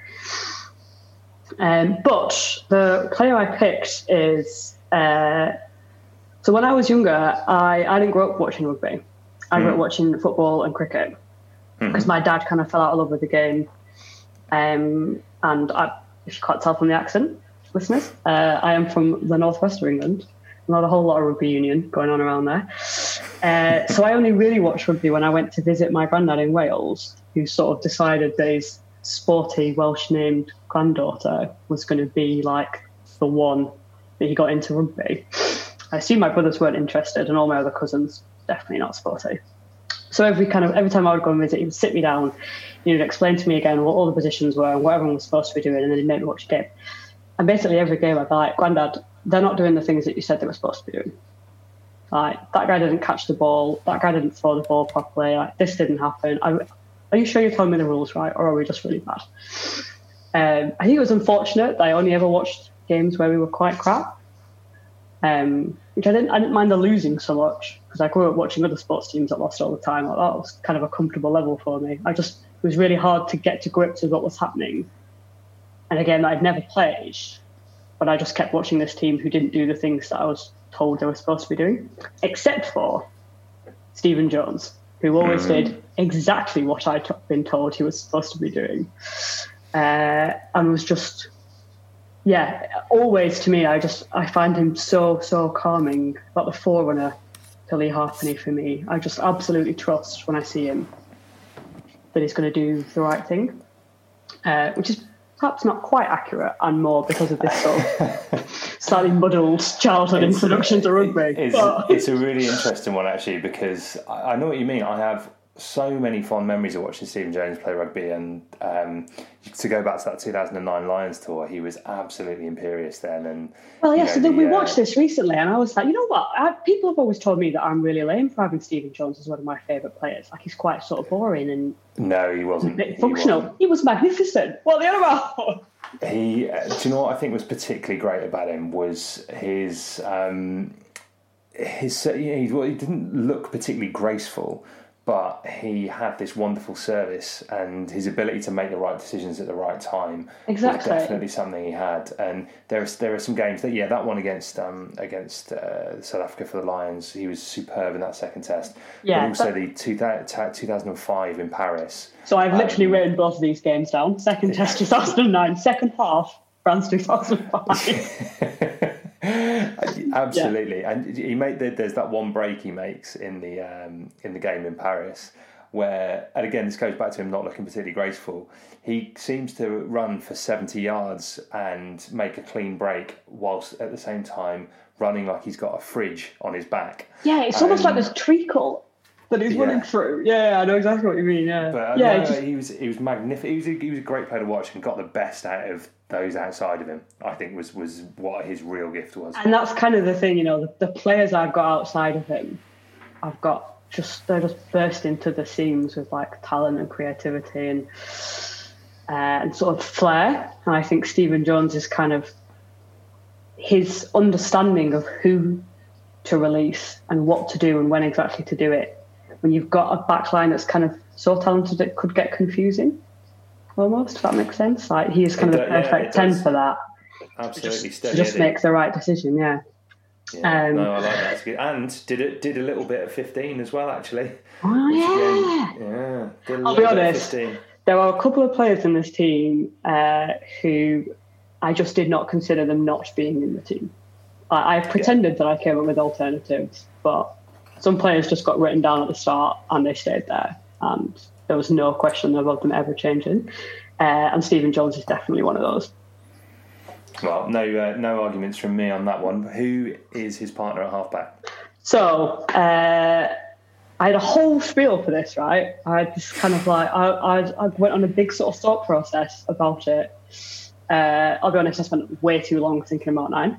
Um, but the player I picked is... Uh, so when I was younger, I, I didn't grow up watching rugby. I grew mm. up watching football and cricket because mm-hmm. my dad kind of fell out of love with the game. Um, and I, if you can't tell from the accent, listeners, uh, I am from the northwest of England. Not a whole lot of rugby union going on around there. Uh, so I only really watched rugby when I went to visit my granddad in Wales, who sort of decided that his sporty Welsh-named granddaughter was going to be like the one that he got into rugby. I assume my brothers weren't interested, and all my other cousins definitely not sporty. So every kind of every time I would go and visit, he would sit me down, he would explain to me again what all the positions were and what everyone was supposed to be doing, and then he'd make me watch a game. And basically every game I'd be like, Grandad, they're not doing the things that you said they were supposed to be doing. Like, that guy didn't catch the ball, that guy didn't throw the ball properly, like, this didn't happen. I, are you sure you're telling me the rules right, or are we just really bad? Um, I think it was unfortunate that I only ever watched games where we were quite crap. Um, which I didn't, I didn't mind the losing so much, because I grew up watching other sports teams that lost all the time. Like, that was kind of a comfortable level for me. I just, it was really hard to get to grips with what was happening. And again, I'd never played, but I just kept watching this team who didn't do the things that I was told they were supposed to be doing, except for Stephen Jones, who always mm. did exactly what I'd been told he was supposed to be doing. Uh, and was just... Yeah, always to me, I just I find him so so calming. Like the forerunner to Lee Halfpenny for me. I just absolutely trust when I see him that he's going to do the right thing, uh, which is perhaps not quite accurate, and more because of this sort of slightly muddled childhood it's, introduction to rugby. It's, but... it's a really interesting one, actually, because I, I know what you mean. I have so many fond memories of watching Stephen Jones play rugby, and um, to go back to that two thousand nine Lions tour, he was absolutely imperious then. And well, yeah, you know, so then the, we uh, watched this recently, and I was like, you know what? I, people have always told me that I'm really lame for having Stephen Jones as one of my favourite players. Like, he's quite sort of boring and no, he wasn't functional. He, wasn't. He was magnificent. What the other about? He, uh, do you know what I think was particularly great about him was his um, his you know, he, he didn't look particularly graceful, but he had this wonderful service, and his ability to make the right decisions at the right time exactly. was definitely something he had. And there are there are some games that yeah that one against um, against uh, South Africa for the Lions, he was superb in that second test. Yeah, but also but... the two thousand five in Paris. So I've literally um, written both of these games down. Second test two thousand nine, second half France two thousand five. Absolutely, yeah. And he made the, there's that one break he makes in the um, in the game in Paris, where, and again this goes back to him not looking particularly graceful. He seems to run for seventy yards and make a clean break, whilst at the same time running like he's got a fridge on his back. Yeah, it's um, almost like there's treacle that he's yeah. running through. Yeah, yeah, I know exactly what you mean. Yeah, but uh, yeah, no, just... he was he was magnificent. He was a, he was a great player to watch and got the best out of those outside of him. I think was was what his real gift was. And that's kind of the thing, you know, the, the players I've got outside of him, I've got just they're just burst into the seams with like talent and creativity and uh, and sort of flair. And I think Stephen Jones is kind of his understanding of who to release and what to do and when exactly to do it. When you've got a backline that's kind of so talented it could get confusing, almost, if that makes sense. Like, he is kind it of the does, perfect yeah, ten does. for that. Absolutely, to just, to just make the right decision. Yeah. Yeah, um, no, I like that. That's good. And did it did a little bit at fifteen as well, actually. Oh yeah. Again, yeah. Did a I'll be little bit at honest. fifteen. There are a couple of players in this team uh, who I just did not consider them not being in the team. I, I pretended yeah. that I came up with alternatives, but some players just got written down at the start and they stayed there, and there was no question about them ever changing. Uh, and Stephen Jones is definitely one of those. Well, no, uh, no arguments from me on that one. Who is his partner at halfback? So uh, I had a whole spiel for this, right? I had this kind of like I, I, I went on a big sort of thought process about it. Uh, I'll be honest, I spent way too long thinking about nine.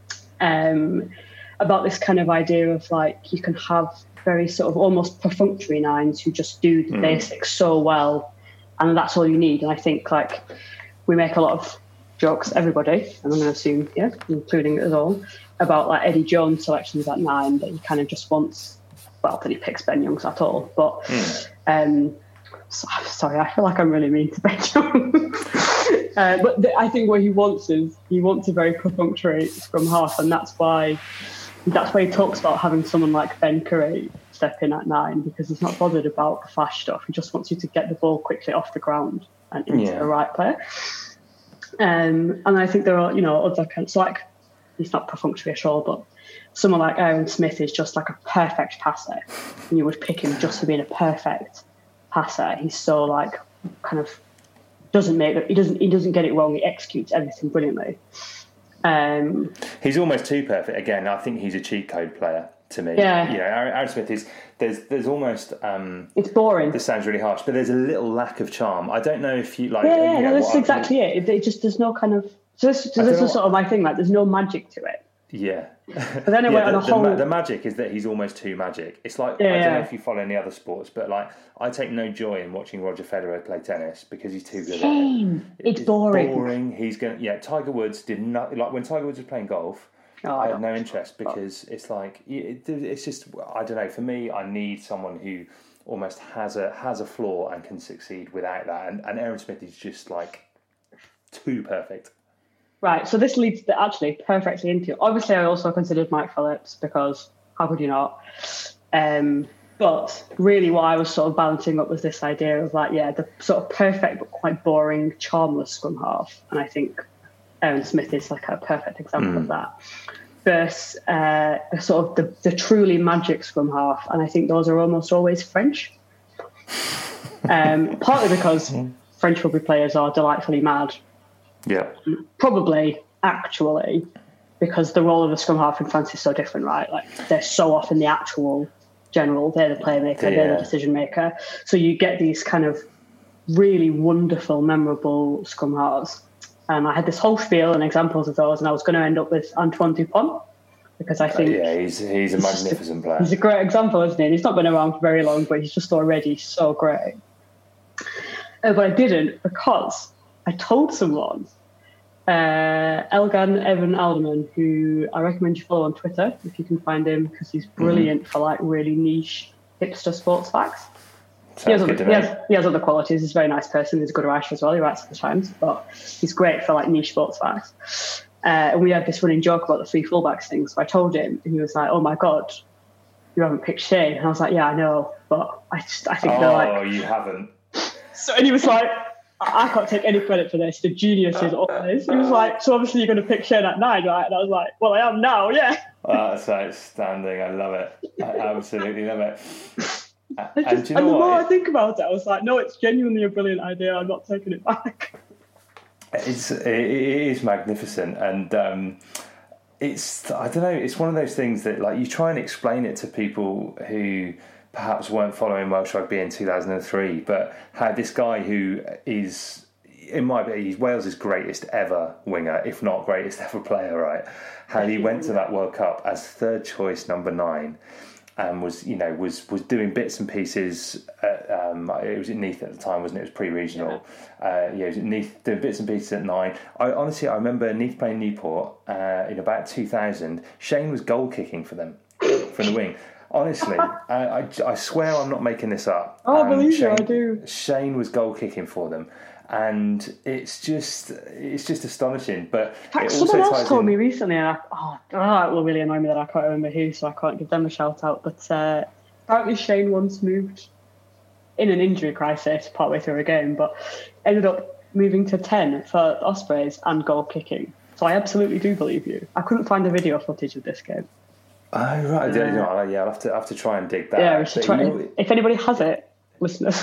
Um, about this kind of idea of like you can have very sort of almost perfunctory nines who just do the mm. basics so well, and that's all you need. And I think like we make a lot of jokes, everybody, and I'm going to assume, yeah, including us all, about like Eddie Jones' selections at nine, that he kind of just wants, well, that he picks Ben Youngs at all. But mm. um, so, sorry, I feel like I'm really mean to Ben Youngs. uh, but the, I think what he wants is he wants a very perfunctory scrum half, and that's why that's why he talks about having someone like Ben Curry step in at nine, because he's not bothered about the flash stuff. He just wants you to get the ball quickly off the ground and into yeah. the right player. Um, and I think there are, you know, other kinds, so like, he's not perfunctory at all, but someone like Aaron Smith is just like a perfect passer. And you would pick him just for being a perfect passer. He's so like, kind of, doesn't make it, he doesn't, he doesn't get it wrong. He executes everything brilliantly. Um, he's almost too perfect. Again, I think he's a cheat code player to me. Yeah. You know, Aaron, Aaron Smith is, there's there's almost... Um, it's boring. This sounds really harsh, but there's a little lack of charm. I don't know if you like... Yeah, yeah, you know, no, that's what, exactly it. it. It just, there's no kind of... So this, so this is sort of my thing, like there's no magic to it. Yeah. But then it yeah, went the, on a whole... The, the magic is that he's almost too magic. It's like, yeah, I don't yeah. know if you follow any other sports, but like, I take no joy in watching Roger Federer play tennis because he's too good Same. at it. It's, it's boring. boring. He's going to... Yeah, Tiger Woods did not... Like, when Tiger Woods was playing golf, oh, I, I had no interest because it's like... It, it's just... I don't know. For me, I need someone who almost has a has a flaw and can succeed without that. And, and Aaron Smith is just like too perfect. Right, so this leads to actually perfectly into... Obviously, I also considered Mike Phillips because how could you not? Um, but really what I was sort of balancing up was this idea of like, yeah, the sort of perfect but quite boring, charmless scrum half. And I think Aaron Smith is like a perfect example mm. of that. versus uh, sort of the, the truly magic scrum half, and I think those are almost always French. Um, partly because French rugby players are delightfully mad. Yeah. Probably, actually, because the role of the scrum half in France is so different, right? Like, they're so often the actual general, they're the playmaker, yeah. they're the decision maker. So you get these kind of really wonderful, memorable scrum halves. And I had this whole spiel and examples of those, and I was going to end up with Antoine Dupont, because I think... Uh, yeah, he's he's a he's magnificent a, player. He's a great example, isn't he? And he's not been around for very long, but he's just already so great. Uh, but I didn't, because I told someone, uh, Elgan Evan Alderman, who I recommend you follow on Twitter, if you can find him, because he's brilliant mm-hmm. for like really niche hipster sports facts. He has, other, he, has, he has other qualities. He's a very nice person. He's a good writer as well. He writes for the Times, but he's great for like niche sports facts. Uh, and we had this running joke about the three fullbacks thing. So I told him, and he was like, "Oh my god, you haven't picked Shane." And I was like, "Yeah, I know, but I just I think oh, they're like." Oh, you haven't. So and he was like, I-, "I can't take any credit for this. The genius is always." He was like, "So obviously you're going to pick Shane at nine, right?" And I was like, "Well, I am now, yeah." Oh, that's outstanding. I love it. I absolutely love it. And, just, you know and the more I think about it, I was like, no, it's genuinely a brilliant idea. I'm not taking it back. It's it is magnificent, and um, it's I don't know. It's one of those things that like you try and explain it to people who perhaps weren't following Welsh rugby in two thousand three, but had this guy who is, in my opinion, he's Wales' greatest ever winger, if not greatest ever player. Right? How he went to that World Cup as third choice number nine. And was you know was was doing bits and pieces. At, um, it was at Neath at the time, wasn't it? It was pre-regional. Yeah, uh, yeah it was at Neath doing bits and pieces at nine. I honestly I remember Neath playing Newport uh, in about two thousand. Shane was goal kicking for them from the wing. Honestly, uh, I I swear I'm not making this up. Oh, I believe Shane, you, I do. Shane was goal kicking for them. And it's just it's just astonishing. But in fact, it someone also else ties told in... me recently, and I, oh, oh, it will really annoy me that I can't remember who, so I can't give them a shout out. But uh, apparently Shane once moved in an injury crisis partway through a game, but ended up moving to ten for Ospreys and goal kicking. So I absolutely do believe you. I couldn't find the video footage of this game. Oh right, uh, yeah, yeah. I'll have to have to try and dig that. Yeah, out. Try, you know, if anybody has it, listeners.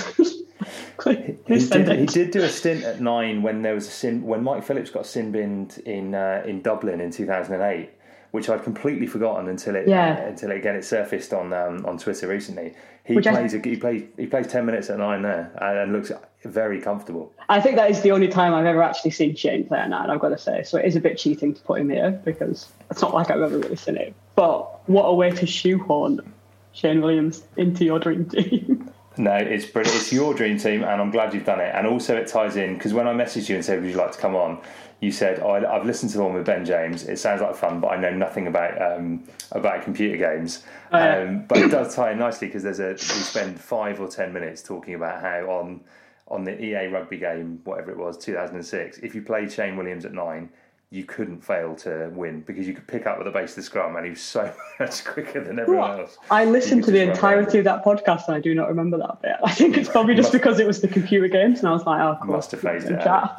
He did, he did do a stint at nine when there was a sin when Mike Phillips got sin binned in uh, in Dublin in two thousand eight, which I'd completely forgotten until it yeah. uh, until it, again it surfaced on um, on Twitter recently. He which plays I, a, he plays he plays ten minutes at nine there and, and looks very comfortable. I think that is the only time I've ever actually seen Shane play at nine, I've got to say. So it is a bit cheating to put him here because it's not like I've ever really seen it. But what a way to shoehorn Shane Williams into your dream team. No, it's brilliant. It's your dream team, and I'm glad you've done it. And also, it ties in because when I messaged you and said, "Would you like to come on?" you said, "Oh, I've listened to the one with Ben James. It sounds like fun, but I know nothing about um, about computer games." Oh, yeah. um, but it does tie in nicely because there's a we spend five or ten minutes talking about how on on the E A rugby game, whatever it was, two thousand six, if you played Shane Williams at nine, you couldn't fail to win because you could pick up at the base of the scrum and he was so much quicker than everyone what? else. I listened to the entirety of that podcast and I do not remember that bit. I think it's probably just because it was the computer games and I was like, oh, cool. Must have phased it out.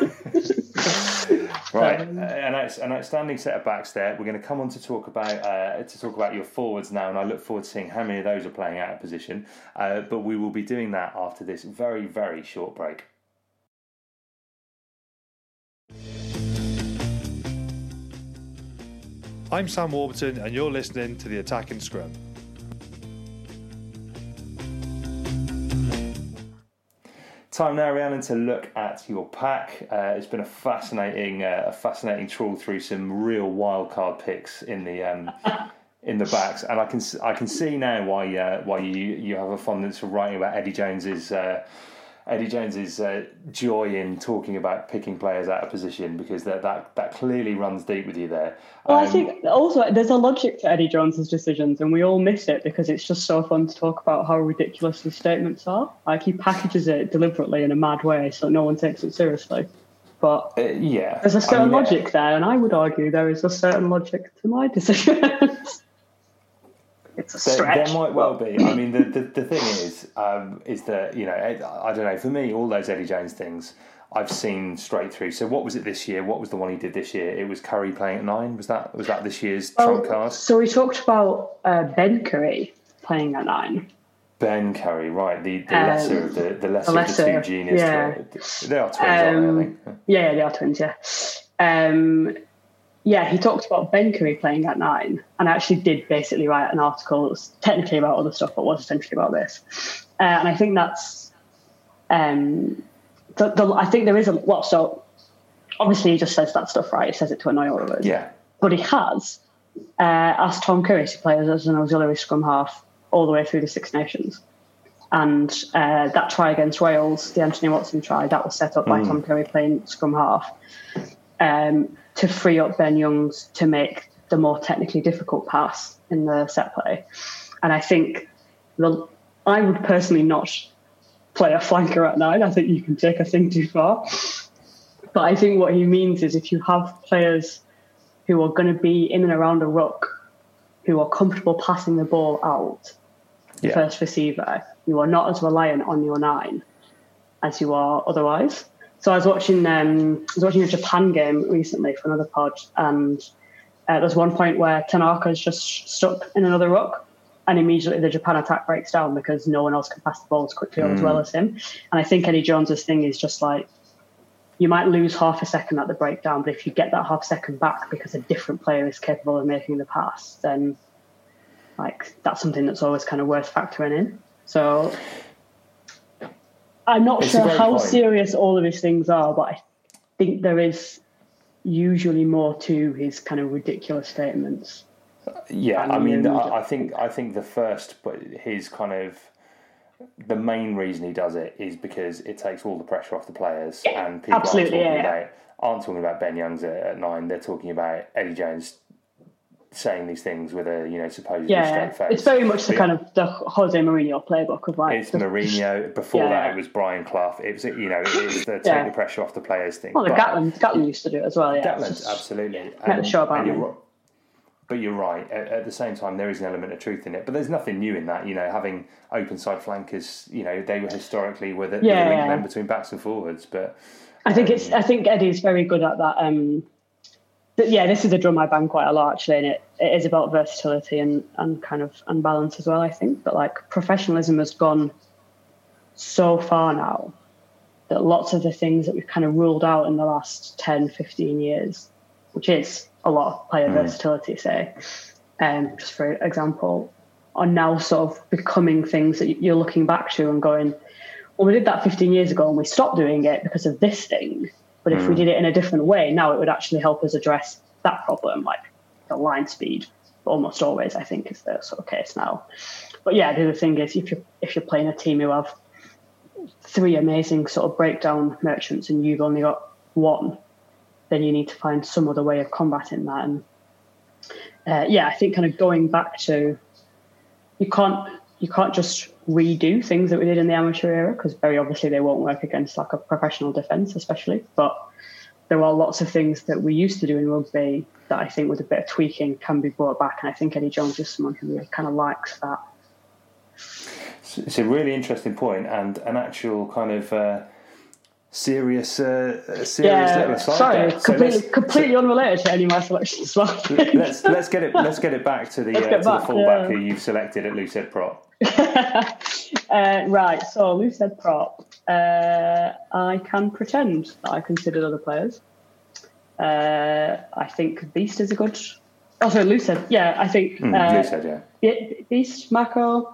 Right, um, an, an outstanding set of backs there. We're going to come on to talk about uh, to talk about your forwards now, and I look forward to seeing how many of those are playing out of position. Uh, but we will be doing that after this very, very short break. I'm Sam Warburton and you're listening to the Attacking Scrum. Time now, Rhiannon, to look at your pack. Uh, it's been a fascinating, uh, a fascinating trawl through some real wild card picks in the um, in the backs, and I can I can see now why uh, why you you have a fondness for writing about Eddie Jones's uh, Eddie Jones's uh, joy in talking about picking players out of position, because that that, that clearly runs deep with you there. Well, um, I think also there's a logic to Eddie Jones's decisions, and we all miss it because it's just so fun to talk about how ridiculous his statements are. Like, he packages it deliberately in a mad way so no one takes it seriously. But uh, yeah, there's a certain I mean, logic uh, there, and I would argue there is a certain logic to my decisions. It's a stretch. There, there might well be. I mean, the, the, the thing is, um, is that, you know, I don't know, for me, all those Eddie Jones things, I've seen straight through. So what was it this year? What was the one he did this year? It was Curry playing at nine. Was that was that this year's oh, trump card? So we talked about uh, Ben Curry playing at nine. Ben Curry, right? The, the Um, lesser of the the lesser, the lesser, of the two genius. yeah. Twi- they are twins, Um, aren't they? I think. Yeah, they are twins, yeah. Um, yeah, he talked about Ben Curry playing at nine, and I actually did basically write an article that was technically about other stuff, but was essentially about this. Uh, and I think that's, um, the, the, I think there is a lot. So obviously he just says that stuff, right? He says it to annoy all of us. Yeah. But he has uh, asked Tom Curry to play as an auxiliary scrum half all the way through the Six Nations. And uh, that try against Wales, the Anthony Watson try, that was set up by mm. Tom Curry playing scrum half um, to free up Ben Youngs to make the more technically difficult pass in the set play. And I think the, I would personally not play a flanker at nine. I think you can take a thing too far. But I think what he means is if you have players who are going to be in and around a ruck, who are comfortable passing the ball out, yeah. first receiver, you are not as reliant on your nine as you are otherwise. So I was watching um, I was watching a Japan game recently for another pod, and uh, there's one point where Tanaka's just stuck in another ruck, and immediately the Japan attack breaks down because no one else can pass the ball as quickly mm. or as well as him. And I think Eddie Jones's thing is just like, you might lose half a second at the breakdown, but if you get that half second back because a different player is capable of making the pass, then like that's something that's always kind of worth factoring in. So I'm not it's sure how point. serious all of his things are, but I think there is usually more to his kind of ridiculous statements. Yeah, I mean, I, I think I think the first, but his kind of the main reason he does it is because it takes all the pressure off the players, yeah, and people absolutely, aren't talking yeah, about aren't talking about Ben Youngs at, at nine. They're talking about Eddie Jones saying these things with a, you know, supposedly yeah, straight face. It's very much the but kind of the Jose Mourinho playbook of like... It's the, Mourinho. Before yeah. that, it was Brian Clough. It was, you know, it's the take yeah. the pressure off the players thing. Well, the Gatland, Gatland used to do it as well, yeah. Gatland, absolutely. And, sure about and you're, but you're right. At, at the same time, there is an element of truth in it. But there's nothing new in that, you know, having open side flankers, you know, they were historically with it, yeah, the link yeah. then between backs and forwards. But I think um, it's. I think Eddie's very good at that. Um, Yeah, this is a drum I bang quite a lot actually, and it, it is about versatility and, and kind of and balance as well, I think. But like professionalism has gone so far now that lots of the things that we've kind of ruled out in the last ten, fifteen years, which is a lot of player mm. versatility, say, um, just for example, are now sort of becoming things that you're looking back to and going, well, we did that fifteen years ago and we stopped doing it because of this thing. But if mm. we did it in a different way, now it would actually help us address that problem, like the line speed. Almost always, I think, is the sort of case now. But yeah, the other thing is, if you're if you're playing a team who have three amazing sort of breakdown merchants and you've only got one, then you need to find some other way of combating that. And uh, yeah, I think kind of going back to you can't you can't just redo things that we did in the amateur era, because very obviously they won't work against like a professional defence especially, but there are lots of things that we used to do in rugby that I think with a bit of tweaking can be brought back, and I think Eddie Jones is someone who really kind of likes that. It's a really interesting point and an actual kind of uh, serious uh, serious yeah, little aside sorry, there. completely, so completely so, unrelated to any of my selections as well. let's let's get it let's get it back to the uh, to back, the fullback yeah. who you've selected at loose head prop. uh, right, so loose head prop. Uh, I can pretend that I considered other players. Uh, I think Beast is a good. Oh, sorry, loose head. Yeah, I think mm, uh, loose head. Yeah, Beast, Mako.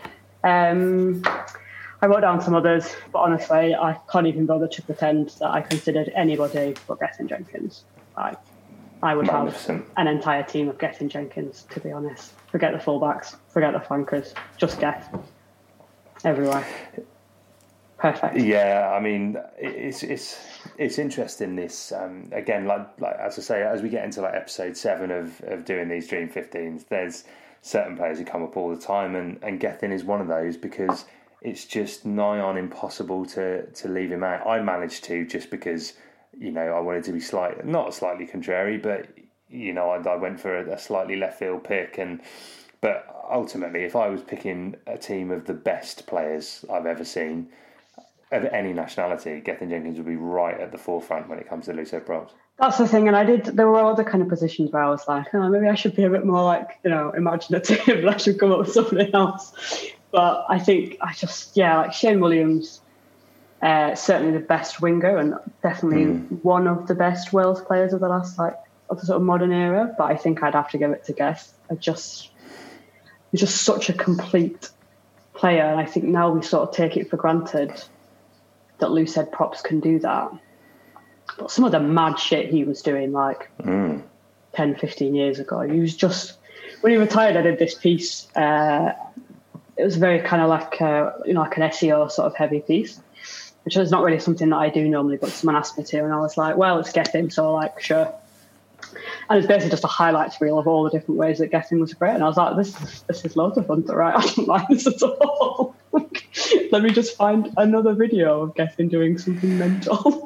Um, I wrote down some others, but honestly, I can't even bother to pretend that I considered anybody but Gethin Jenkins. I, I would have an entire team of Gethin Jenkins, to be honest. Forget the fullbacks, forget the flankers, just Geth everywhere. Perfect. Yeah, I mean, it's it's it's interesting. This um, again, like like as I say, as we get into like episode seven of, of doing these Dream fifteens, there's certain players who come up all the time, and and Gethin is one of those because it's just nigh on impossible to to leave him out. I managed to just because you know I wanted to be slight, not slightly contrary, but you know I, I went for a, a slightly left field pick, and but ultimately, if I was picking a team of the best players I've ever seen. of any nationality, Gethin Jenkins would be right at the forefront when it comes to loose head props. That's the thing, and I did. There were other kind of positions where I was like, oh, maybe I should be a bit more like, you know, imaginative, and I should come up with something else. But I think I just, yeah, like Shane Williams, uh, certainly the best winger, and definitely mm. one of the best Wales players of the last, like, of the sort of modern era. But I think I'd have to give it to Guess. I just, he's just such a complete player, and I think now we sort of take it for granted that loose head props can do that. But some of the mad shit he was doing like mm. ten, fifteen years ago, he was just, when he retired, I did this piece. Uh, it was very kind of like, uh, you know, like an S E O sort of heavy piece, which is not really something that I do normally, but someone asked me to, and I was like, well, let's get him. So like, sure. And it's basically just a highlights reel of all the different ways that Gethin was great. And I was like, this is, this is loads of fun to write. I don't like this at all. Let me just find another video of Gethin doing something mental.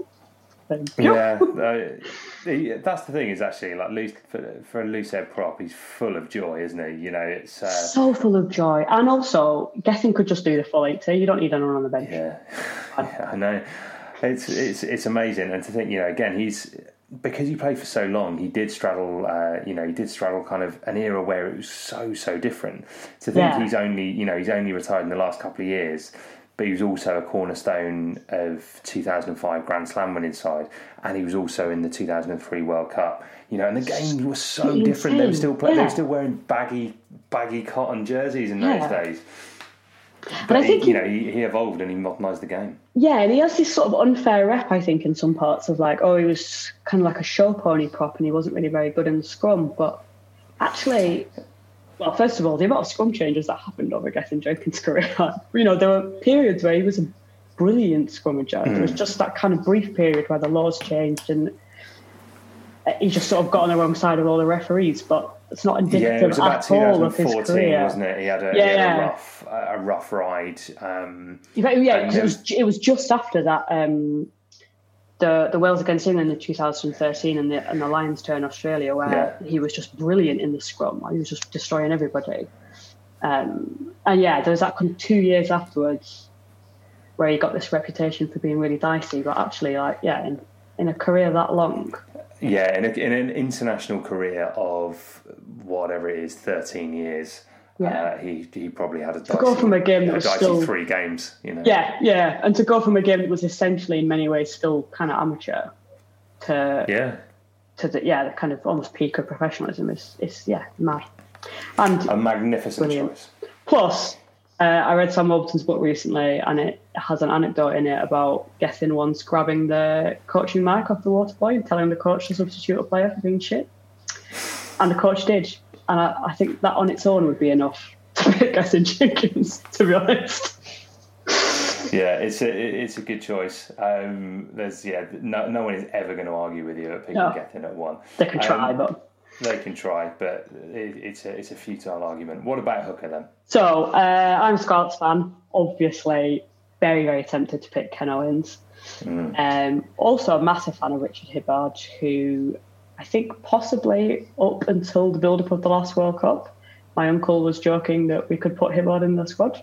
Yeah, uh, he, that's the thing. Is actually like loose for, for a loose head prop, he's full of joy, isn't he? You know, it's uh, so full of joy, and also Gethin could just do the full eighty. You don't need anyone on the bench. Yeah, yeah, I know. It's it's it's amazing, and to think, you know, again, he's because he played for so long, he did straddle, uh, you know, he did straddle kind of an era where it was so so different. To think yeah. he's only, you know, he's only retired in the last couple of years. But he was also a cornerstone of two thousand five Grand Slam winning side, and he was also in the two thousand three World Cup. You know, and the games were so Insane. different. They were still play, yeah. they were still wearing baggy, baggy cotton jerseys in those yeah. days. But, but I think he, you know, he, he evolved and he modernised the game. Yeah, and he has this sort of unfair rep, I think, in some parts of like, oh, he was kind of like a show pony prop, and he wasn't really very good in the scrum. But actually, well, first of all, the amount of scrum changes that happened over Gethin Jenkins' career, you know, there were periods where he was a brilliant scrummager. Mm. There was just that kind of brief period where the laws changed and he just sort of got on the wrong side of all the referees. But it's not indicative yeah, it was about at all of his career, wasn't it? He had a, yeah, he had a rough, a rough ride. Um, yeah, because it was it was just after that. Um, The the Wales against England in two thousand thirteen and the and the Lions turn Australia, where yeah. he was just brilliant in the scrum. He was just destroying everybody. Um, and yeah, there was that kind of two years afterwards where he got this reputation for being really dicey. But actually, like yeah, in, in a career that long, yeah, in, a, in an international career of whatever it is, thirteen years. Yeah, uh, he he probably had a dicey, to go from a game that was still three games, you know. Yeah, yeah, and to go from a game that was essentially in many ways still kind of amateur to yeah to the yeah the kind of almost peak of professionalism is is yeah mad and a magnificent brilliant. choice. Plus, uh, I read Sam Warburton's book recently, and it has an anecdote in it about Gethin once grabbing the coaching mic off the water boy and telling the coach to substitute a player for being shit, and the coach did. And I, I think that on its own would be enough to pick Gethin Jenkins, to be honest. Yeah, it's a it's a good choice. Um, there's yeah, no no one is ever going to argue with you at picking no. Gethin at one. They can try, um, but they can try, but it, it's a it's a futile argument. What about hooker then? So uh, I'm a Scots fan, obviously. Very very tempted to pick Ken Owens. Mm. Um, also a massive fan of Richard Hibbard, who I think possibly up until the build-up of the last World Cup, my uncle was joking that we could put Hibbard in the squad.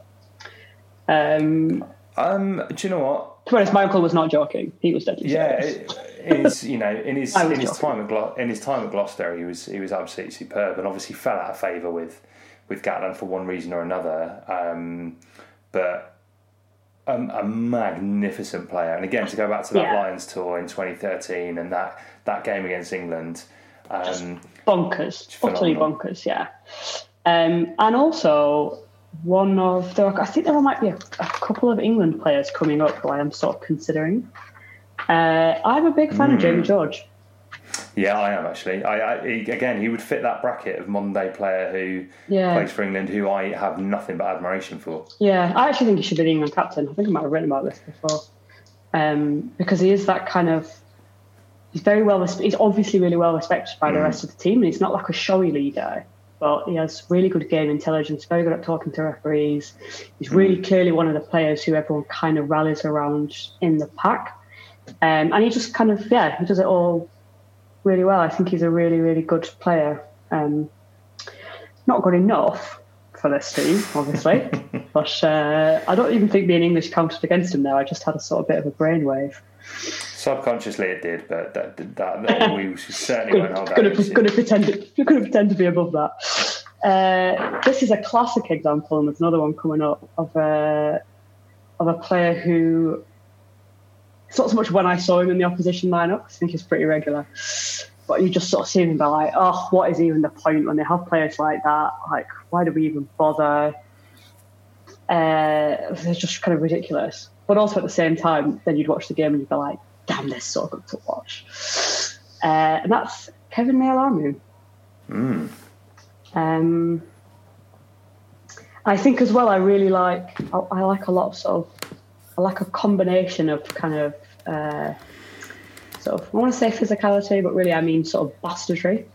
Um, um, do you know what? To be honest, my uncle was not joking. He was deadly yeah, serious. Yeah, is you know in his in his time at Glo- in his time at Gloucester, he was he was absolutely superb, and obviously fell out of favour with with Gatland for one reason or another. Um, but. Um, a magnificent player, and again to go back to that yeah. Lions tour in twenty thirteen and that, that game against England, um, bonkers, utterly bonkers, yeah. Um, and also one of there, are, I think there might be a, a couple of England players coming up who I am sort of considering. Uh, I'm a big fan mm. of Jamie George. Yeah, I am actually. I, I he, again, he would fit that bracket of modern day player who yeah. plays for England, who I have nothing but admiration for. Yeah, I actually think he should be the England captain. I think I might have written about this before, um, because he is that kind of. He's very well. He's obviously really well respected by mm. the rest of the team, and he's not like a showy leader, but he has really good game intelligence. Very good at talking to referees. He's really mm. clearly one of the players who everyone kind of rallies around in the pack, um, and he just kind of yeah, he does it all really well. I think he's a really, really good player. Um, not good enough for this team, obviously. But uh, I don't even think being English counted against him there. I just had a sort of bit of a brainwave. Subconsciously it did, but that, that, that we certainly won't hold that. Going to going to pretend going to pretend to be above that. Uh, this is a classic example, and there's another one coming up of a of a player who. It's not so much when I saw him in the opposition lineup. I think he's pretty regular, but you just sort of see him and be like, "Oh, what is even the point when they have players like that? Like, why do we even bother?" Uh, they're just kind of ridiculous. But also at the same time, then you'd watch the game and you'd be like, damn, they're so good to watch. Uh, and that's Kevin Mealamu. Mm. Um, I think as well, I really like, I, I like a lot of sort of, I like a combination of kind of, uh, sort of, I want to say physicality, but really I mean sort of bastardry.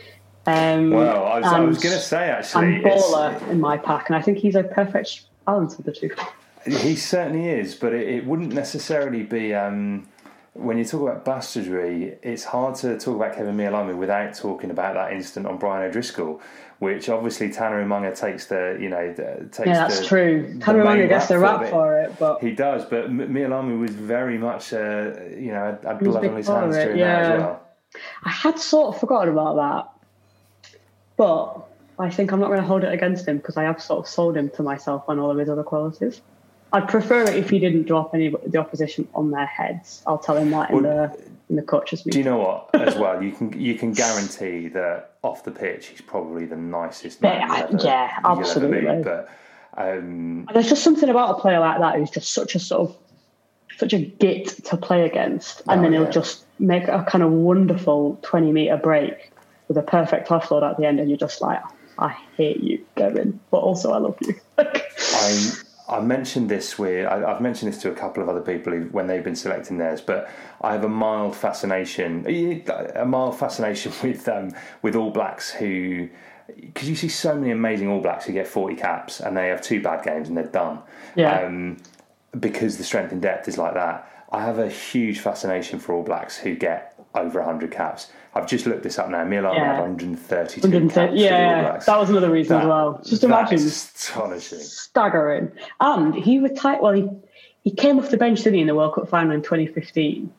Um, well, I was, and, I was going to say, actually. And baller in my pack, and I think he's a perfect balance of the two. He certainly is, but it, it wouldn't necessarily be... Um, when you talk about bastardry, it's hard to talk about Kevin Mealamu without talking about that incident on Brian O'Driscoll, which obviously Tanner Umaga takes the, you know, the, takes yeah, that's the, true. Tanner Umaga gets the rap for it, but he does. But Mealamu was very much, uh, you know, had blood on his hands during yeah. that as well. I had sort of forgotten about that, but I think I'm not going to hold it against him because I have sort of sold him to myself on all of his other qualities. I'd prefer it if he didn't drop any of the opposition on their heads. I'll tell him that in well, the in the coaches meeting. Do you know what? As well, you can you can guarantee that off the pitch, he's probably the nicest man. Yeah, ever, yeah absolutely. Meet, but um, and there's just something about a player like that who's just such a sort of such a git to play against, and oh, then he'll yeah. just make a kind of wonderful twenty metre break with a perfect offload at the end, and you're just like, I hate you, Kevin, but also I love you. I. I mentioned this with I, I've mentioned this to a couple of other people who, when they've been selecting theirs, but I have a mild fascination, a mild fascination with um, with All Blacks who, because you see so many amazing All Blacks who get forty caps and they have two bad games and they're done. Yeah. Um, because the strength in depth is like that. I have a huge fascination for All Blacks who get over one hundred caps. I've just looked this up now. Mealamu yeah. had one hundred thirty-two one hundred thirty, caps. Yeah, that was another reason that, as well. Just imagine. Astonishing. Staggering. And he retired, well, he, he came off the bench, didn't he, in the World Cup final in twenty fifteen.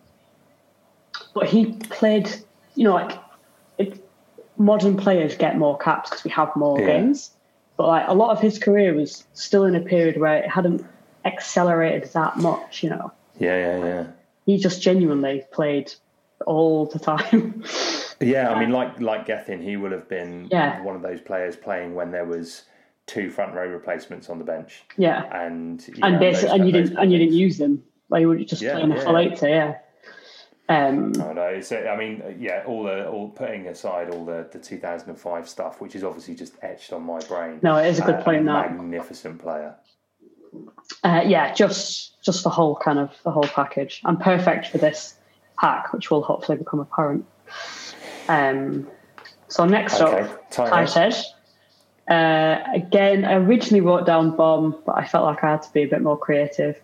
But he played, you know, like, it, modern players get more caps because we have more yeah. games. But, like, a lot of his career was still in a period where it hadn't accelerated that much, you know. Yeah, yeah, yeah. He just genuinely played all the time. Yeah, I mean, like like Gethin, he would have been yeah. one of those players playing when there was two front row replacements on the bench. Yeah, and you and know, basically, those, and you those didn't and you didn't use them. Like you were just yeah, playing a yeah. full eighty. Yeah. Um, I know. So, I mean, yeah, all the all putting aside all the, the two thousand five stuff, which is obviously just etched on my brain. No, it is a good uh, point. A that magnificent player. Uh, yeah, just just the whole kind of the whole package, and perfect for this pack, which will hopefully become apparent. Um, so next okay. up, Tighthead. Uh, again, I originally wrote down Bomb, but I felt like I had to be a bit more creative.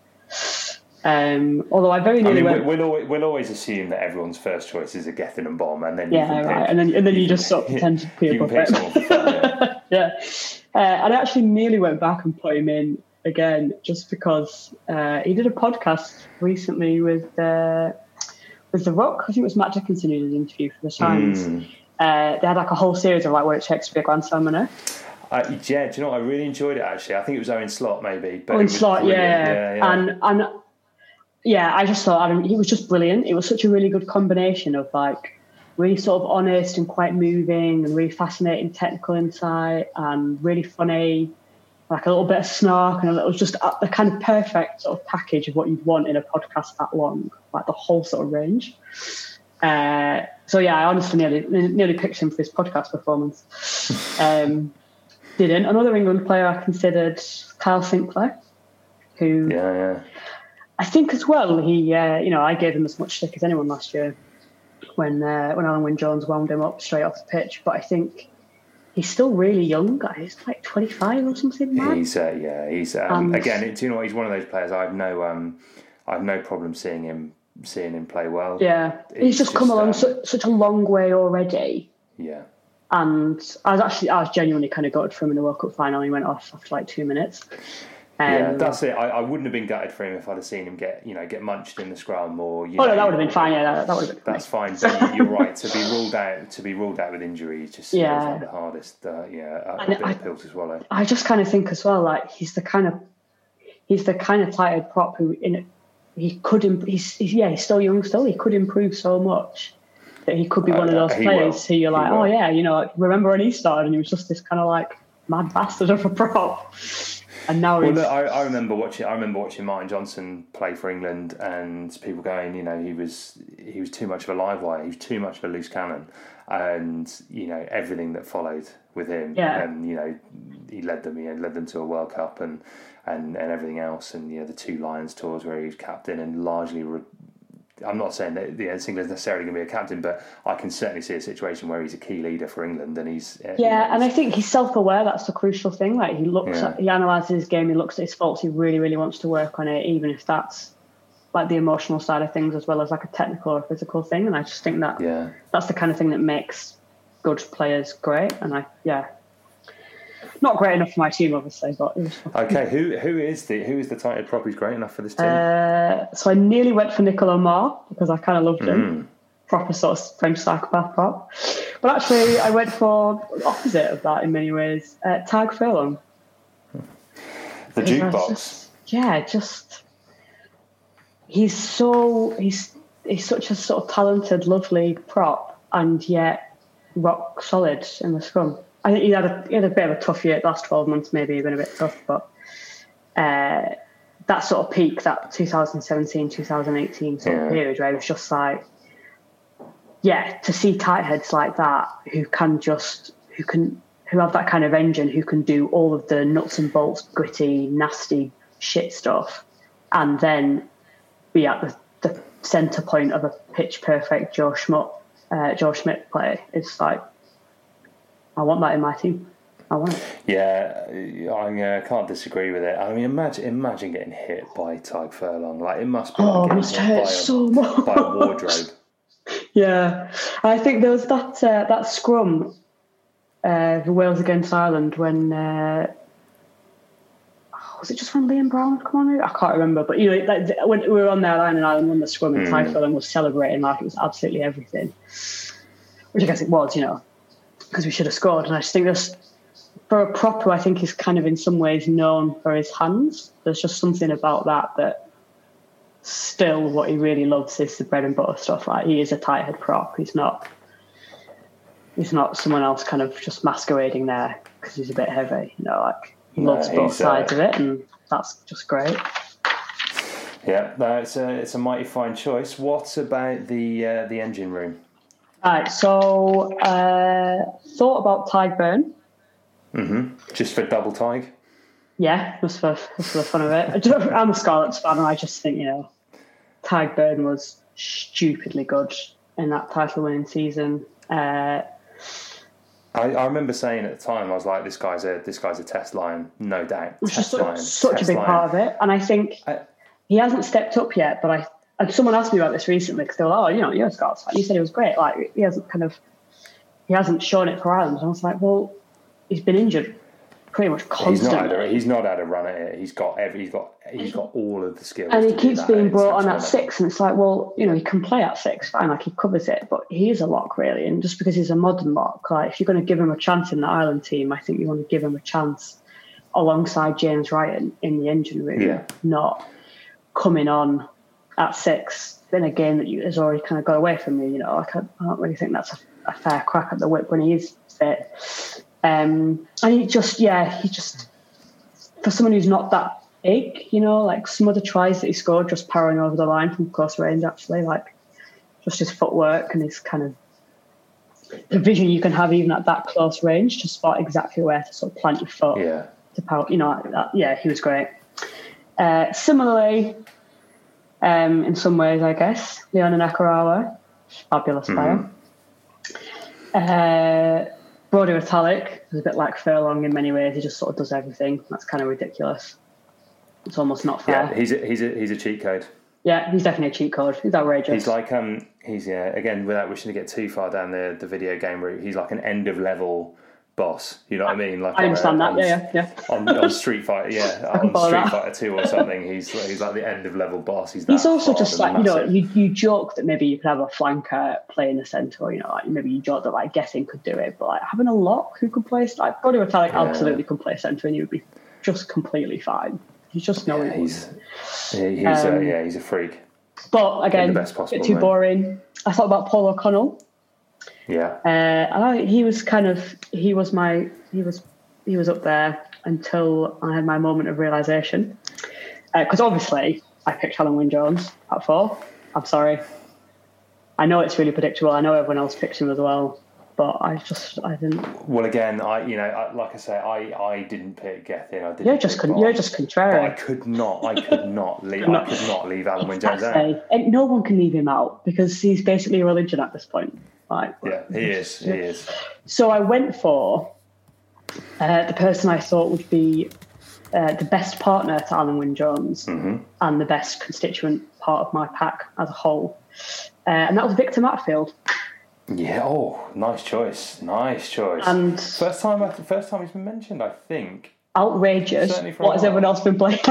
Um, although I very nearly I mean, went... We'll always, we'll always assume that everyone's first choice is a Gethin and Bomb, and then yeah, you can right, pick, and then and then you, you just sort of pretend to be above it. For fun, yeah. yeah, uh, and I actually nearly went back and put him in again, just because uh, he did a podcast recently with uh, with The Rock. I think it was Matt Dickinson who did an interview for The Times. Mm. Uh, they had like a whole series of like what it takes to be a Grand Slam winner. Uh, yeah, do you know what? I really enjoyed it actually. I think it was Owen Slot maybe. But Owen it was Slot, yeah. yeah, yeah. And and yeah, I just thought I mean, he was just brilliant. It was such a really good combination of like really sort of honest and quite moving and really fascinating technical insight and really funny, like a little bit of snark, and it was just the kind of perfect sort of package of what you'd want in a podcast that long, like the whole sort of range. Uh, so yeah, I honestly nearly nearly picked him for this podcast performance. Um, didn't. Another England player I considered, Kyle Sinclair, who yeah, yeah. I think as well, he, uh, you know, I gave him as much stick as anyone last year when uh, when Alan Wynne-Jones wound him up straight off the pitch. But I think he's still really young. He's like twenty-five or something. Man. He's uh, yeah, he's um, again. Do you know what? He's one of those players. I have no, um, I have no problem seeing him seeing him play well. Yeah, he's, he's just, just come along um, su- such a long way already. Yeah. And I was actually, I was genuinely kind of gutted for him in the World Cup final. He went off after like two minutes. Um, yeah, that's it. I, I wouldn't have been gutted for him if I'd have seen him get, you know, get munched in the scrum or. You oh know, no, that would have been fine. Yeah, that, that would have been. That's fine. But you're right. To be ruled out, to be ruled out with injury, just yeah. feels like the hardest. Uh, yeah, a, a bit I, of pill to swallow. I just kind of think as well, like he's the kind of, he's the kind of tight-head prop who in he could. Imp- he's, he's yeah, he's still young. Still, he could improve so much that he could be one uh, of those uh, players will. who you're like, he oh will. yeah, you know, remember when he started and he was just this kind of like mad bastard of a prop. And now well, he's... look, I, I remember watching. I remember watching Martin Johnson play for England, and people going, you know, he was he was too much of a live wire. He was too much of a loose cannon, and you know everything that followed with him. Yeah. And you know, he led them. He led them to a World Cup and and, and everything else. And you know, the two Lions tours where he was captain and largely. Re- I'm not saying that the England's necessarily going to be a captain, but I can certainly see a situation where he's a key leader for England, and he's yeah. You know, and I think he's self-aware. That's the crucial thing. Like he looks, Yeah. at, he analyses his game. He looks at his faults. He really, really wants to work on it, even if that's like the emotional side of things as well as like a technical or physical thing. And I just think that yeah. that's the kind of thing that makes good players great. And I, yeah, not great enough for my team, obviously, but it was fun. Okay, who who is the who is the title prop who's great enough for this team? Uh, so I nearly went for Nicolas Mar because I kind of loved him. Mm. Proper sort of French psychopath prop. But actually, I went for the opposite of that in many ways. Uh, Tadhg Furlong. The jukebox. Just, yeah, just he's so he's he's such a sort of talented, lovely prop, and yet rock solid in the scrum. I think he had a he had a bit of a tough year. The last twelve months maybe have been a bit tough, but uh, that sort of peak, that twenty seventeen, twenty eighteen sort yeah. of period where it was just like, yeah, to see tight heads like that who can just who can who have that kind of engine, who can do all of the nuts and bolts, gritty, nasty shit stuff, and then be at the, the centre point of a pitch perfect Joe Schmidt, uh, Joe Schmidt play. It's like, I want that in my team. I want it. Yeah, I uh, can't disagree with it. I mean, imagine imagine getting hit by Tadhg Furlong. Like, it must be Oh, like it must getting hit hurt by a, so much. by a wardrobe. Yeah, I think there was that uh, that scrum uh, for Wales against Ireland when uh, was it just when Liam Brown had come on? I can't remember, but you know, like, when we were on their line and Ireland won the scrum, and mm. Tadhg Furlong was celebrating like it was absolutely everything, which I guess it was, you know, because we should have scored. And I just think there's for a prop who I think is kind of in some ways known for his hands. There's just something about that that. Still, what he really loves is the bread and butter stuff. Like, he is a tight head prop. He's not. He's not someone else kind of just masquerading there because he's a bit heavy. You know, like he no, loves both sides uh, of it, and that's just great. Yeah, no, it's a it's a mighty fine choice. What about the uh, the engine room? All right, so uh, thought about Tadhg Beirne. Mm-hmm. Just for double Tadhg. Yeah, just for, just for the fun of it. I'm a Scarlets fan, and I just think, you know, Tadhg Beirne was stupidly good in that title-winning season. Uh, I, I remember saying at the time, I was like, "This guy's a this guy's a test lion, no doubt." Which is lion, such a big lion. part of it, and I think I, he hasn't stepped up yet. But I, and someone asked me about this recently because they were like, "Oh, you know, you're a Scarlets fan. You said he was great. Like, he hasn't kind of, he hasn't shown it for Ireland." And I was like, "Well, he's been injured." Pretty much constantly. He's not, had a, he's not had a run at it. He's got every, he's got he's got all of the skills. And he keeps being brought on at six, and it's like, well, you know, he can play at six, fine, like he covers it, but he is a lock really. And just because he's a modern lock, like if you're going to give him a chance in the Ireland team, I think you want to give him a chance alongside James Ryan in the engine room, yeah. not coming on at six in a game that you, has already kind of got away from you. You know, like I, I don't really think that's a, a fair crack at the whip when he is fit. Um, and he just, yeah, he just, for someone who's not that big, you know, like some of the tries that he scored just powering over the line from close range, actually, like just his footwork and his kind of the vision you can have even at that close range to spot exactly where to sort of plant your foot yeah. to power, you know, like that. Yeah, he was great. Uh, similarly, um, in some ways, I guess, Leona Nakarawa, fabulous player. Mm-hmm. Uh, Brody Retallick is a bit like Furlong in many ways. He just sort of does everything. That's kind of ridiculous. It's almost not fair. Yeah, he's a, he's a he's a cheat code. Yeah, he's definitely a cheat code. He's outrageous. He's like, um, he's, yeah, again, without wishing to get too far down the, the video game route, he's like an end of level boss. You know what I mean? Like I understand on a, that, yeah, yeah. yeah. On, on Street Fighter, yeah, on Street that. Fighter two or something, he's he's like the end of level boss. He's, that he's also just like, you know, massive. you, you joke that maybe you could have a flanker play in the centre, or, you know, like maybe you joke that like Getting could do it, but like having a lock who could play, like Godi Retallick yeah. absolutely could play centre and he would be just completely fine. He's just knowing yeah, he's, he's um, uh, yeah, he's a freak. But again, a bit too way. boring. I thought about Paul O'Connell. Yeah, uh, I, he was kind of he was my he was he was up there until I had my moment of realization. Because uh, obviously I picked Alan Wynne-Jones at four. I'm sorry. I know it's really predictable. I know everyone else picked him as well, but I just I didn't. Well, again, I you know I, like I say, I, I didn't pick Gethin. I didn't. You're just con- you're just contrary. I could not. I could not leave. I could not leave Alan Wynne-Jones out. And no one can leave him out because he's basically a religion at this point. Like, yeah, he is. He is. So I went for uh, the person I thought would be uh, the best partner to Alan Wynne-Jones mm-hmm. and the best constituent part of my pack as a whole, uh, and that was Victor Matfield. Yeah. Oh, nice choice. Nice choice. And first time. First time he's been mentioned, I think. Outrageous. What has everyone else been playing?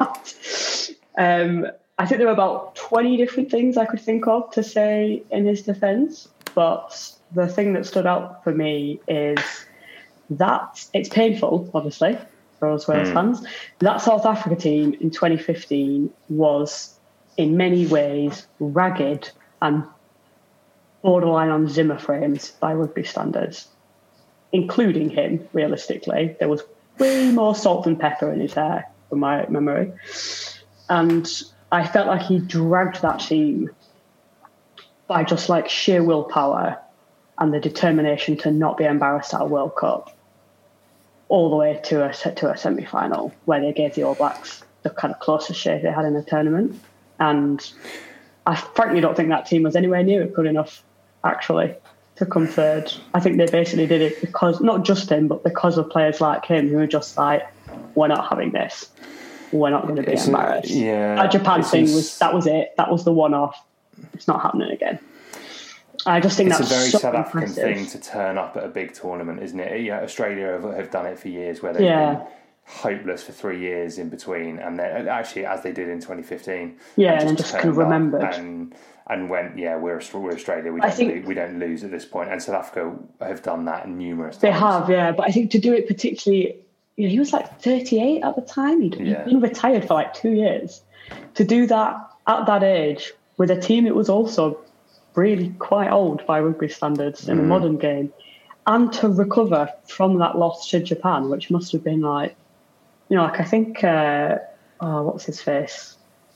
um, I think there were about twenty different things I could think of to say in his defence. But the thing that stood out for me is that it's painful, obviously, for us Wales mm. fans. That South Africa team in twenty fifteen was, in many ways, ragged and borderline on Zimmer frames by rugby standards, including him, realistically. There was way more salt and pepper in his hair, from my memory. And I felt like he dragged that team by just like sheer willpower and the determination to not be embarrassed at a World Cup, all the way to a to a semi-final where they gave the All Blacks the kind of closest shave they had in the tournament. And I frankly don't think that team was anywhere near good enough, actually, to come third. I think they basically did it because, not just him, but because of players like him who were just like, we're not having this. We're not going to be it's embarrassed. A, yeah, that Japan thing was, that was it. That was the one-off. It's not happening again. I just think it's that's a very so South African impressive. thing to turn up at a big tournament, isn't it? You know, Australia have, have done it for years, where they've yeah. been hopeless for three years in between, and then actually, as they did in twenty fifteen, yeah, and, and just kind of remembered and and went, yeah, we're we're Australia, we don't think, lose, we don't lose at this point, and South Africa have done that numerous times. They have, yeah, but I think to do it particularly, you know, he was like thirty-eight at the time. He'd, yeah. he'd been retired for like two years. To do that at that age with a team that was also really quite old by rugby standards in mm. the modern game, and to recover from that loss to Japan, which must have been like, you know, like I think, uh, oh, what's his face?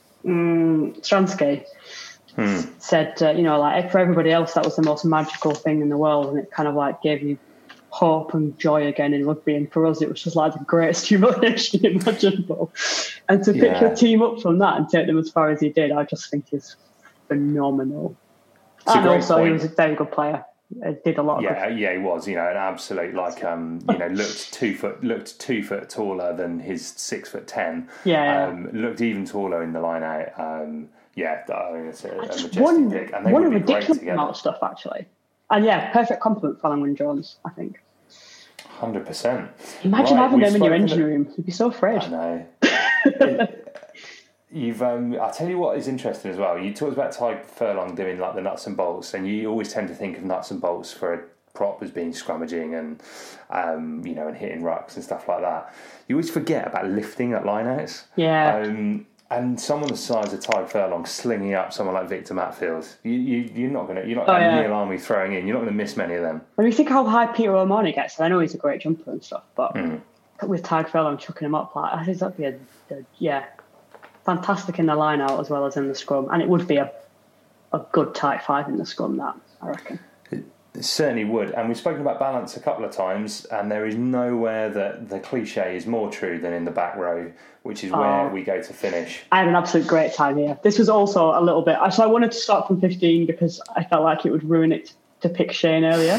Mm, Stransky hmm. said, uh, you know, like for everybody else, that was the most magical thing in the world, and it kind of like gave you hope and joy again in rugby. And for us, it was just like the greatest humiliation imaginable. And to pick yeah. your team up from that and take them as far as he did, I just think is phenomenal. It's and also, point. He was a very good player. Did a lot. Of yeah, good. yeah, he was. You know, an absolute like um, you know, looked two foot looked two foot taller than his six foot ten. Yeah, um, looked even taller in the line out. Um, yeah, I mean, it's a, a majestic one, pick, and they one would a be great ridiculous together. amount of stuff actually. And yeah, perfect compliment for Alan Wynne-Jones, I think. Hundred percent. Imagine right, having them in your engine of, room. You'd be so afraid. I know. it, You've, um, I'll tell you what is interesting as well. You talked about Ty Furlong doing like the nuts and bolts, and you always tend to think of nuts and bolts for a prop as being scrummaging and um, you know, and hitting rucks and stuff like that. You always forget about lifting at lineouts. Yeah. Um, and someone the size of Ty Furlong slinging up someone like Victor Matfield, you, you you're not gonna you're not oh, gonna yeah. Neil Army throwing in. You're not gonna miss many of them. When you think how high Peter O'Mahony gets, and I know he's a great jumper and stuff, but mm. with Ty Furlong chucking him up, like I think that'd be a, a yeah. fantastic in the line out as well as in the scrum, and it would be a a good tight five in the scrum, that I reckon. It, it certainly would, and we've spoken about balance a couple of times, and there is nowhere that the cliche is more true than in the back row, which is where oh, we go to finish. I had an absolute great time here. This was also a little bit, so I wanted to start from fifteen because I felt like it would ruin it to pick Shane earlier.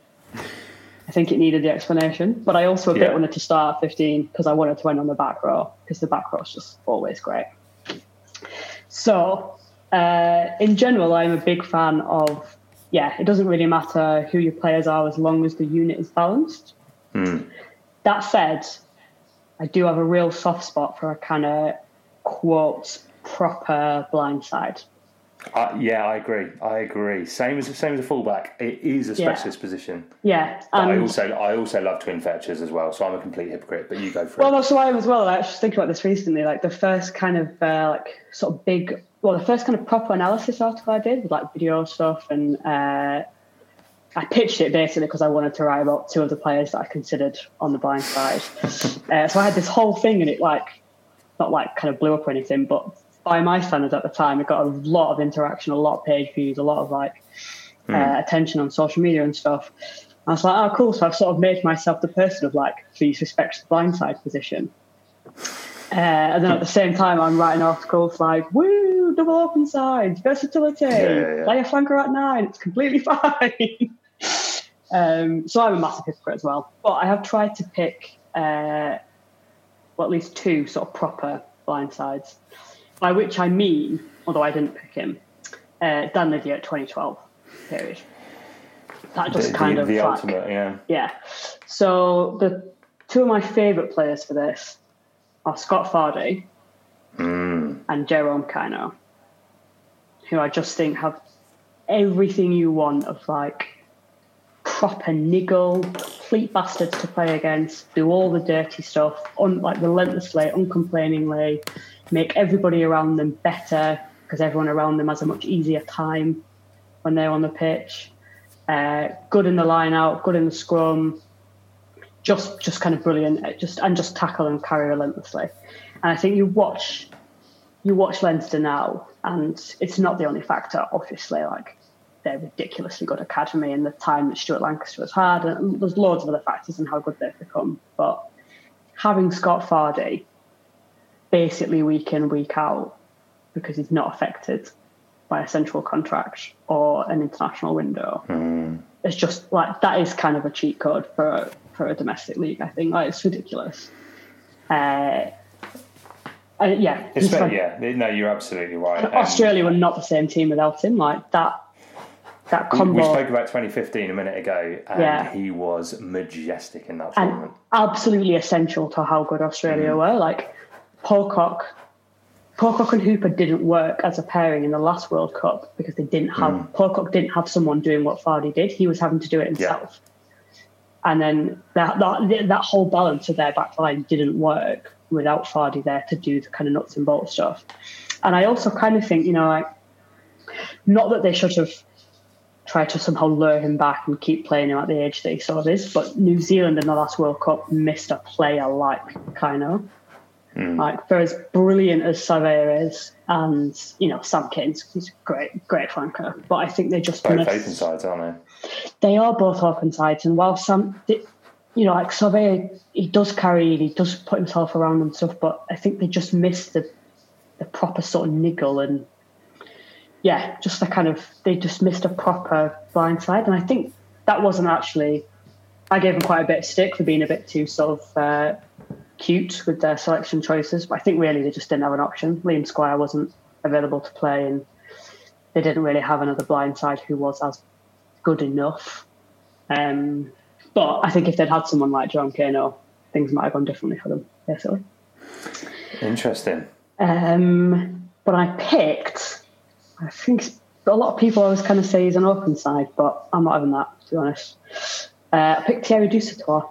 I think it needed the explanation, but I also a bit yeah. wanted to start at fifteen because I wanted to end on the back row because the back row is just always great. So, uh, in general, I'm a big fan of, yeah, it doesn't really matter who your players are as long as the unit is balanced. Mm. That said, I do have a real soft spot for a kind of, quote, proper blindside. Uh, yeah, I agree. I agree. Same as same as a fullback. It is a specialist yeah. position. Yeah, but I also I also love twin fetchers as well. So I'm a complete hypocrite. But you go for well, it. Well, no, so I am as well. I was just thinking about this recently. Like the first kind of uh, like sort of big, well, the first kind of proper analysis article I did with like video stuff, and uh, I pitched it basically because I wanted to write about two of the players that I considered on the blind side. uh, so I had this whole thing, and it like not like kind of blew up or anything, but by my standards at the time, it got a lot of interaction, a lot of page views, a lot of like mm. uh, attention on social media and stuff. And I was like, oh, cool. So I've sort of made myself the person of like, please respect the blindside position. Uh, and then at the same time, I'm writing articles like, woo, double open sides, versatility, yeah, yeah, yeah. play a flanker at nine, it's completely fine. um, so I'm a massive hypocrite as well. But I have tried to pick, uh, well, at least two sort of proper blindsides. By which I mean, although I didn't pick him, uh, Dan Lydiate twenty twelve period. That just the, kind the, of the like, ultimate, yeah. Yeah. So the two of my favourite players for this are Scott Fardy mm. and Jerome Kaino, who I just think have everything you want of like proper niggle, complete bastards to play against, do all the dirty stuff, un, like relentlessly, uncomplainingly, make everybody around them better because everyone around them has a much easier time when they're on the pitch. Uh, good in the line out, good in the scrum, just just kind of brilliant, just and just tackle and carry relentlessly. And I think you watch you watch Leinster now, and it's not the only factor, obviously, like they're ridiculously good academy and the time that Stuart Lancaster has had, and there's loads of other factors in how good they've become. But having Scott Fardy basically week in, week out, because he's not affected by a central contract or an international window. Mm. It's just like, that is kind of a cheat code for a, for a domestic league, I think. Like, it's ridiculous. Uh, uh, yeah. It's fair, yeah, no, you're absolutely right. Australia um, were not the same team without him. Like, that that combo. We, we spoke about twenty fifteen a minute ago, and yeah. he was majestic in that and tournament. Absolutely essential to how good Australia mm. were. Like, Pocock, Pocock and Hooper didn't work as a pairing in the last World Cup because they didn't have mm. Pocock didn't have someone doing what Fardy did. He was having to do it himself. Yeah. And then that, that that whole balance of their back line didn't work without Fardy there to do the kind of nuts and bolts stuff. And I also kind of think, you know, like, not that they should have tried to somehow lure him back and keep playing him at the age that he sort of is, but New Zealand in the last World Cup missed a player like Kaino. Mm. Like, for as brilliant as Surveyor is, and, you know, Sam Cairns, he's a great, great flanker, but I think they just both missed. open sides, aren't they? They are both open sides, and while Sam, you know, like Surveyor, he does carry, he does put himself around and stuff, but I think they just missed the the proper sort of niggle and, yeah, just the kind of, they just missed a proper blind side, and I think that wasn't actually, I gave them quite a bit of stick for being a bit too sort of uh, cute with their selection choices, but I think really they just didn't have an option. Liam Squire wasn't available to play, and they didn't really have another blind side who was as good enough. Um, but I think if they'd had someone like John Kaino, things might have gone differently for them, basically. Interesting. Um, but I picked, I think a lot of people always kind of say he's an open side, but I'm not having that, to be honest. Uh, I picked Thierry Dusautoir.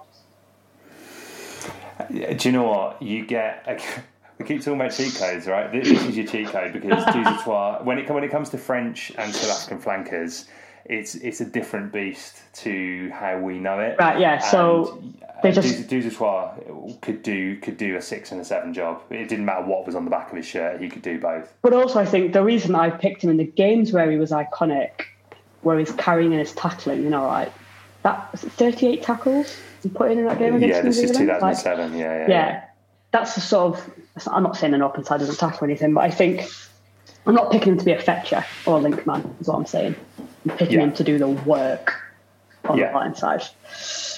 Do you know what? You get... We keep talking about cheat codes, right? This is your cheat code, because Dusautoir, when it when it comes to French and South African flankers, it's it's a different beast to how we know it. Right, yeah. So and they just Dusautoir could do could do a six and a seven job. It didn't matter what was on the back of his shirt; he could do both. But also, I think the reason I picked him in the games where he was iconic, where he's carrying and his tackling, you know, like that was it thirty-eight tackles he put in in that game against Yeah, this New is Zealand? two thousand seven. Like, yeah, yeah, yeah. yeah. That's the sort of, I'm not saying an open side doesn't tackle anything, but I think I'm not picking him to be a fetcher or a link man, is what I'm saying. I'm picking yeah. him to do the work on yeah. the blind side.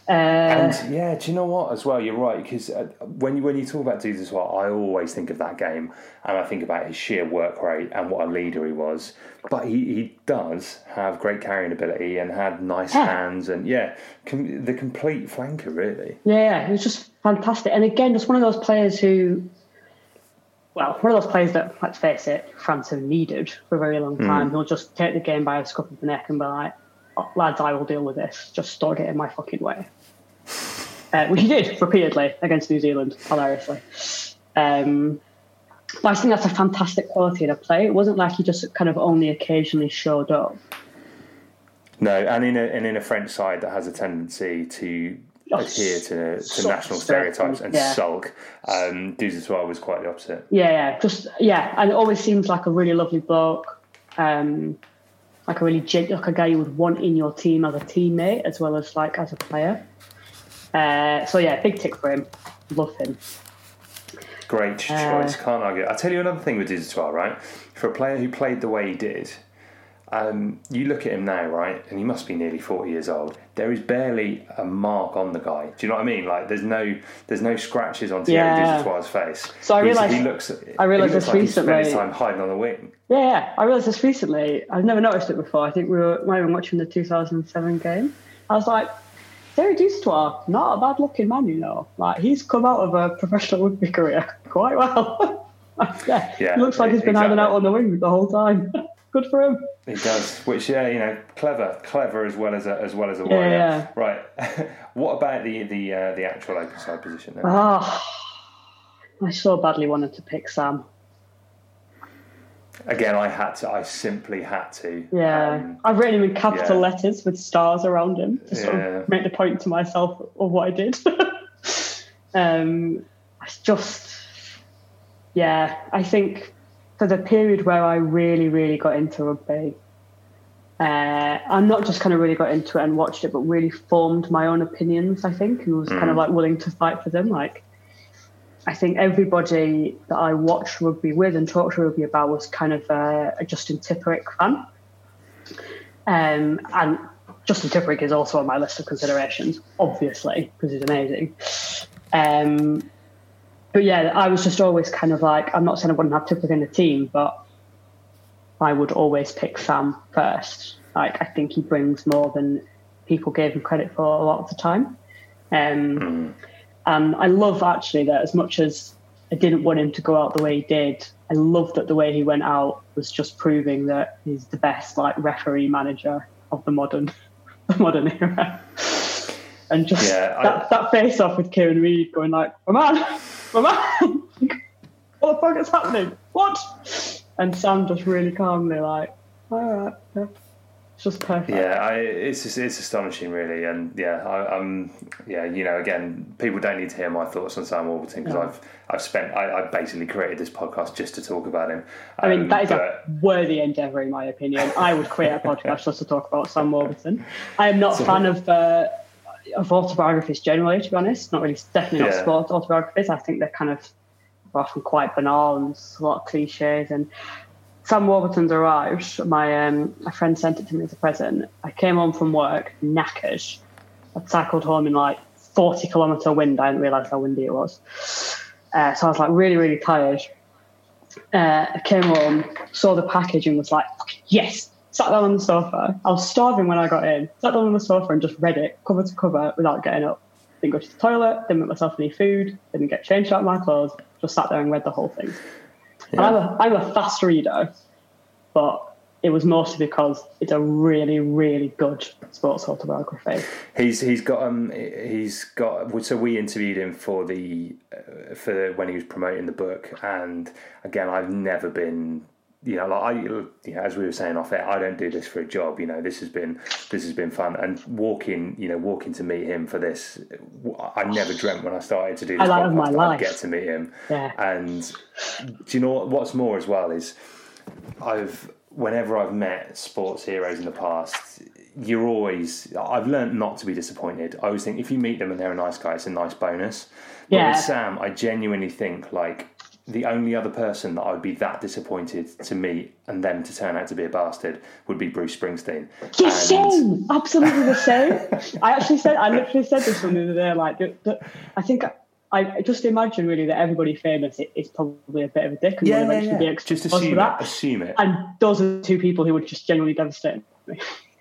Uh, and yeah, do you know what? As well, you're right, because uh, when you when you talk about Du Toit, I always think of that game, and I think about his sheer work rate and what a leader he was. But he, he does have great carrying ability and had nice Yeah. hands, and yeah, com- the complete flanker, really. Yeah, he was just fantastic. And again, just one of those players who, well, one of those players that, let's face it, France have needed for a very long time. Mm. He'll just take the game by the scruff of the neck and be like, oh, lads, I will deal with this. Just don't get in my fucking way. Uh, which he did repeatedly against New Zealand, hilariously. Um, but I think that's a fantastic quality in a play. It wasn't like he just kind of only occasionally showed up. No, and in a and in a French side that has a tendency to oh, adhere to, to national stereotypes and yeah. sulk, um, Du Toit was quite the opposite. Yeah, yeah, just yeah, and it always seems like a really lovely bloke, um, like a really like a guy you would want in your team as a teammate as well as like as a player. Uh, so yeah, big tick for him. Love him. Great choice, uh, can't argue. I'll tell you another thing with Du Toit, right? For a player who played the way he did. Um, you look at him now, right, and he must be nearly forty years old. There is barely a mark on the guy. Do you know what I mean? Like, there's no, there's no scratches on Thierry yeah. Du Toit's face. So I realised, he looks, I realised this like recently. He spent his time hiding on the wing. Yeah, yeah, I realised this recently. I've never noticed it before. I think we were might have been watching the two thousand seven game. I was like, Thierry Du Toit, not a bad looking man, you know. Like, he's come out of a professional rugby career quite well. yeah, yeah, he looks like he's been exactly. hiding out on the wing the whole time. Good for him. He does, which yeah, you know, clever, clever as well as a, as well as a warrior. Yeah, yeah. Right. What about the the uh, the actual open side position then? Oh, I so badly wanted to pick Sam. Again, I had to. I simply had to. Yeah, um, I've written him in capital yeah. letters with stars around him to sort yeah. of make the point to myself of what I did. um, it's just, yeah, I think. For the period where I really, really got into rugby, uh, and not just kind of really got into it and watched it, but really formed my own opinions, I think, and was mm. kind of like willing to fight for them. Like, I think everybody that I watched rugby with and talked rugby about was kind of uh, a Justin Tipuric fan. Um, and Justin Tipuric is also on my list of considerations, obviously, because he's amazing. Um, But yeah, I was just always kind of like, I'm not saying I wouldn't have Tipuric in the team, but I would always pick Sam first. Like, I think he brings more than people gave him credit for a lot of the time. Um, mm. And I love actually that as much as I didn't want him to go out the way he did, I love that the way he went out was just proving that he's the best like referee manager of the modern, the modern era. And just yeah, that, I... that face off with Kieran Reid going like, oh man. My man, what the fuck is happening? What? And Sam just really calmly like, all right, yeah. It's just perfect. Yeah, I, it's just, it's astonishing, really, and yeah, I, I'm yeah, you know, again, people don't need to hear my thoughts on Sam Warburton because yeah. I've I've spent I, I basically created this podcast just to talk about him. Um, I mean, that is but... a worthy endeavour, in my opinion. I would create a podcast just to talk about Sam Warburton. I am not so, a fan of. Uh, of autobiographies generally, to be honest. Not really, definitely not yeah. sport autobiographies. I think they're kind of often quite banal and a lot of cliches. And Sam Warburton's arrived. My um, my friend sent it to me as a present. I came home from work knackered. I cycled home in like forty kilometre wind. I didn't realise how windy it was. Uh, so I was like really, really tired. Uh, I came home, saw the package and was like, yes. Sat down on the sofa. I was starving when I got in. Sat down on the sofa and just read it cover to cover without getting up. Didn't go to the toilet, didn't make myself any food, didn't get changed out of my clothes, just sat there and read the whole thing. Yeah. And I'm a, I'm a fast reader, but it was mostly because it's a really, really good sports autobiography. He's he's got um he's got so we interviewed him for the uh, for when he was promoting the book, and again I've never been. You know, like I, you know, as we were saying off air, I don't do this for a job. You know, this has been this has been fun, and walking, you know, walking to meet him for this, I never dreamt when I started to do this podcast my that I'd get to meet him. Yeah. And do you know what, what's more as well is, I've whenever I've met sports heroes in the past, you're always I've learned not to be disappointed. I always think if you meet them and they're a nice guy, it's a nice bonus. But yeah. with Sam, I genuinely think like. the only other person that I would be that disappointed to meet and them to turn out to be a bastard would be Bruce Springsteen. The and... same, absolutely the same. I actually said, I literally said this one the other day. Like, the, the, I think I just imagine really that everybody famous is probably a bit of a dick and yeah, will eventually yeah, yeah. be exposed just assume for that. it. Assume it. And those are the two people who would just genuinely devastate me.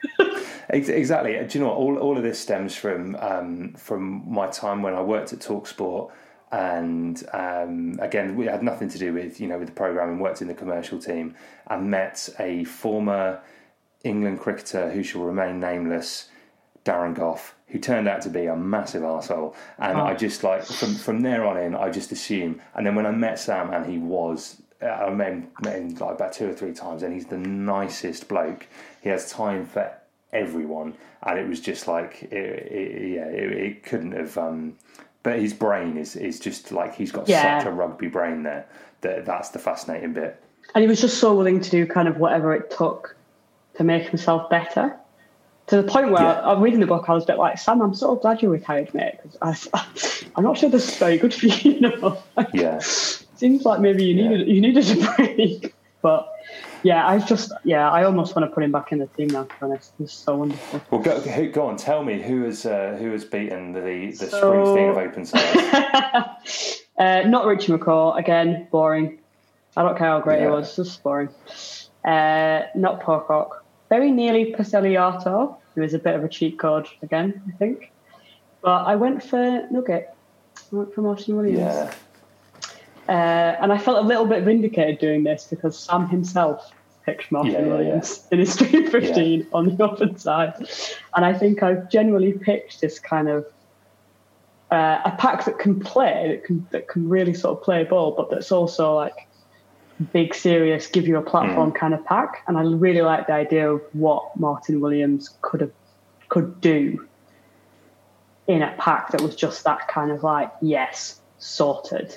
Exactly. Do you know what? All all of this stems from um, from my time when I worked at TalkSport. And um, again, we had nothing to do with, you know, with the programme, and worked in the commercial team, and met a former England cricketer who shall remain nameless, Darren Gough, who turned out to be a massive arsehole. And oh. I just like, from, from there on in, I just assumed. And then when I met Sam, and he was, I met him, met him like about two or three times, and he's the nicest bloke. He has time for everyone. And it was just like, it, it, yeah, it, it couldn't have... Um, But his brain is, is just like, he's got yeah. such a rugby brain there that that's the fascinating bit. And he was just so willing to do kind of whatever it took to make himself better. To the point where yeah. I, I'm reading the book, I was a bit like, Sam, I'm so glad you're retired, mate. Because I'm not sure this is very good for you, you know. Yeah. Seems like maybe you needed yeah. you needed a break. But yeah, I just yeah, I almost want to put him back in the team now. To be honest, he's so wonderful. Well, go, go on, tell me who has uh, who has beaten the the so, Springsteen of open sides. uh, not Richie McCaw again. Boring. I don't care how great yeah. he was. Just boring. Uh, not Pocock. Very nearly Paseliato, who is a bit of a cheat code again, I think. But I went for Nugget. I went for Martin Williams. Yeah. Uh, and I felt a little bit vindicated doing this because Sam himself picked Martin yeah, Williams yeah. in his Street fifteen yeah. on the open side. And I think I've generally picked this kind of uh, a pack that can play, that can that can really sort of play ball, but that's also like big, serious, give you a platform mm. kind of pack. And I really like the idea of what Martin Williams could have could do in a pack that was just that kind of like, yes, sorted.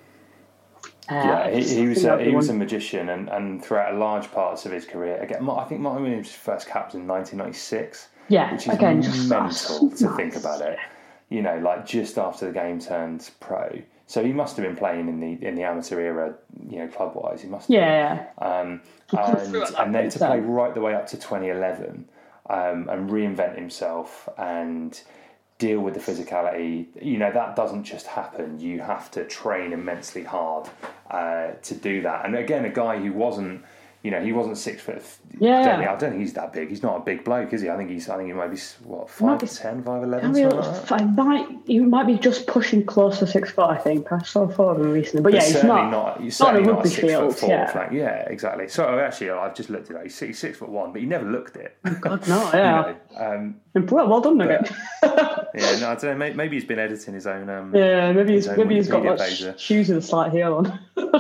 Uh, yeah, he, he was a, he was a magician, and, and throughout large parts of his career, again, I think Martin Williams' first cap was in nineteen ninety-six. Yeah, which is again, mental just to nice. think about it. You know, like just after the game turned pro, so he must have been playing in the in the amateur era, you know, club wise. He must have yeah, been. Um, and and then to play right the way up to twenty eleven um, and reinvent himself and deal with the physicality, you know, that doesn't just happen. You have to train immensely hard uh, to do that. And again, a guy who wasn't, you know, he wasn't six foot. Yeah, I don't think he's that big. He's not a big bloke, is he? I think he's. I think he might be what five ten, five eleven, something like that. I might. He might be just pushing close to six foot. I think I saw a photo of him recently, but, but yeah, he's not. not he's not certainly a not rugby a six field. Foot four yeah. flank. Yeah, exactly. So actually, I've just looked at it. He's six, six foot one, but he never looked it. Oh, God, no. Yeah. you know, um, well, well done, Nugget. yeah, no, I don't know. Maybe he's been editing his own. Um, yeah, maybe he's maybe he's got like page, shoes with a slight heel on.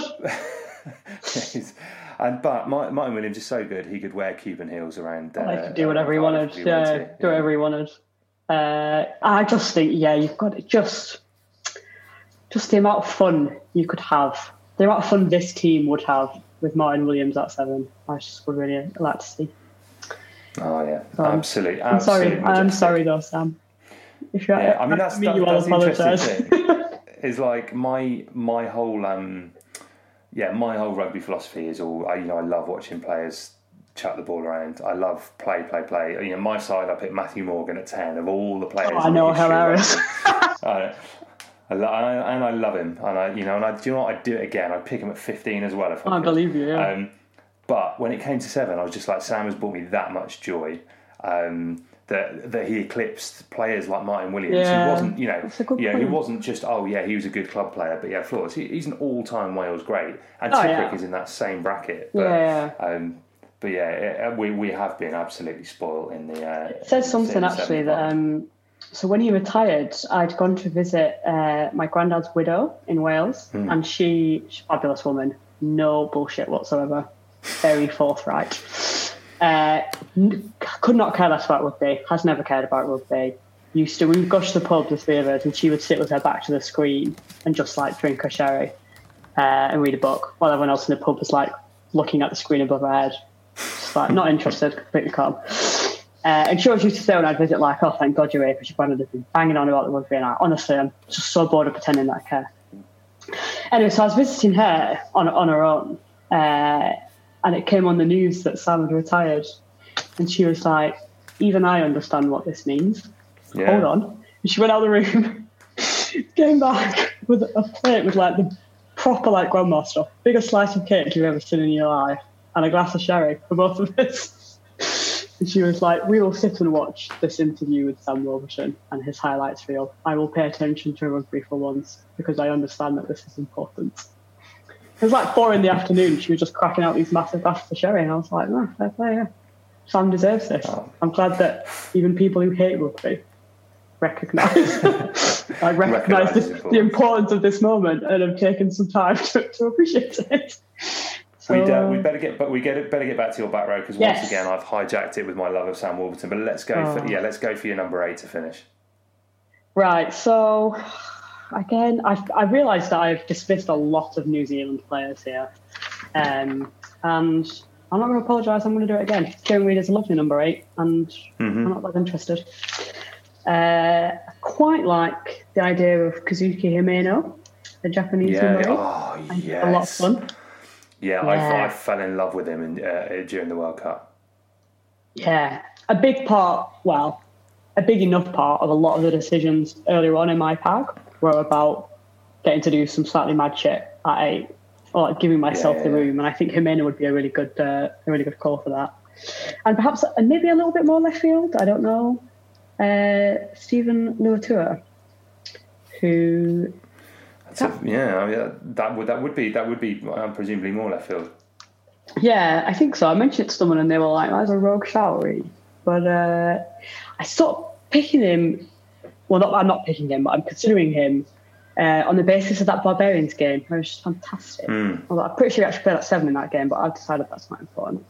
And but Martin Williams is so good; he could wear Cuban heels around. Uh, he could do whatever he wanted. He yeah, wanted do whatever he wanted. Uh, I just think, yeah, you've got to just, just the amount of fun you could have, the amount of fun this team would have with Martin Williams at seven. I just would really like to see. Oh yeah, um, absolutely. I'm sorry. absolutely I'm sorry though, Sam. If you're, yeah, I mean that's, me, that, you that's the apologise. interesting thing. Is like my my whole um yeah my whole rugby philosophy is all I, you know I love watching players chuck the ball around. I love play play play. You know, my side I picked Matthew Morgan at ten of all the players. Oh, I know, hilarious. I, I, I, and I love him, and I you know and I do you know what I'd do it again. I'd pick him at fifteen as well if I, I could. believe you. Yeah. Um, but when it came to seven, I was just like, Sam has brought me that much joy. Um, That, that he eclipsed players like Martin Williams, yeah, who wasn't, you know, yeah, point. he wasn't just, oh yeah, he was a good club player, but yeah, flaws. He, he's an all-time Wales great, and oh, Tipperick yeah. is in that same bracket. But, yeah, um, but yeah, it, we we have been absolutely spoiled in the. Uh, it says something actually that um, so when he retired, I'd gone to visit uh, my granddad's widow in Wales, mm. and she, she's a fabulous woman, no bullshit whatsoever, very forthright. Uh, could not care less about rugby, has never cared about rugby. Used to, we'd go to the pub, the three of us, and she would sit with her back to the screen and just like drink her sherry uh, and read a book, while everyone else in the pub was like looking at the screen above her head, just like not interested, completely calm. Uh, and she always used to say when I'd visit, like, oh, thank God you're here, because your granddad has been banging on about the rugby, and I, honestly, I'm just so bored of pretending that I care. Anyway, so I was visiting her on on her own, uh, and it came on the news that Sam had retired, and she was like, "Even I understand what this means." Yeah. Hold on. And she went out of the room, came back with a plate with like the proper like grandma stuff, biggest slice of cake you've ever seen in your life, and a glass of sherry for both of us. And she was like, "We will sit and watch this interview with Sam Wolverton and his highlights reel. I will pay attention to rugby for once because I understand that this is important." It was like four in the afternoon. She was just cracking out these massive glasses of sherry, and I was like, "No, fair play, yeah. Sam deserves this." Oh. I'm glad that even people who hate rugby recognise I recognise the, the importance of this moment and have taken some time to, to appreciate it. So, We'd, uh, we better get, but we get better get back to your back row because yes. once again I've hijacked it with my love of Sam Wolverton. But let's go, oh. for, yeah, let's go for your number eight to finish. Right. So again, I I realised that I've dismissed a lot of New Zealand players here, um, and I'm not going to apologise. I'm going to do it again. Kieran Read is a lovely number eight, and mm-hmm. I'm not that interested. Uh, I quite like the idea of Kazuki Himeno, the Japanese yeah, number eight. Oh, I yes. A lot of fun. Yeah, yeah. I, I fell in love with him in, uh, during the World Cup. Yeah, a big part, well, a big enough part of a lot of the decisions earlier on in my pack were about getting to do some slightly mad shit at eight, or like giving myself yeah, the yeah. room, and I think Himeno would be a really good, uh, a really good call for that. And perhaps uh, maybe a little bit more left field. I don't know. Uh, Stephen Luatua, who. That's a, yeah, I mean, that would that would be that would be um, presumably more left field. Yeah, I think so. I mentioned it to someone and they were like, "That's a rogue showery," but uh, I stopped picking him. Well, not I'm not picking him, but I'm considering him uh, on the basis of that Barbarians game. It was just fantastic. Mm. Well, I'm pretty sure he actually played at seven in that game, but I've decided that's not important.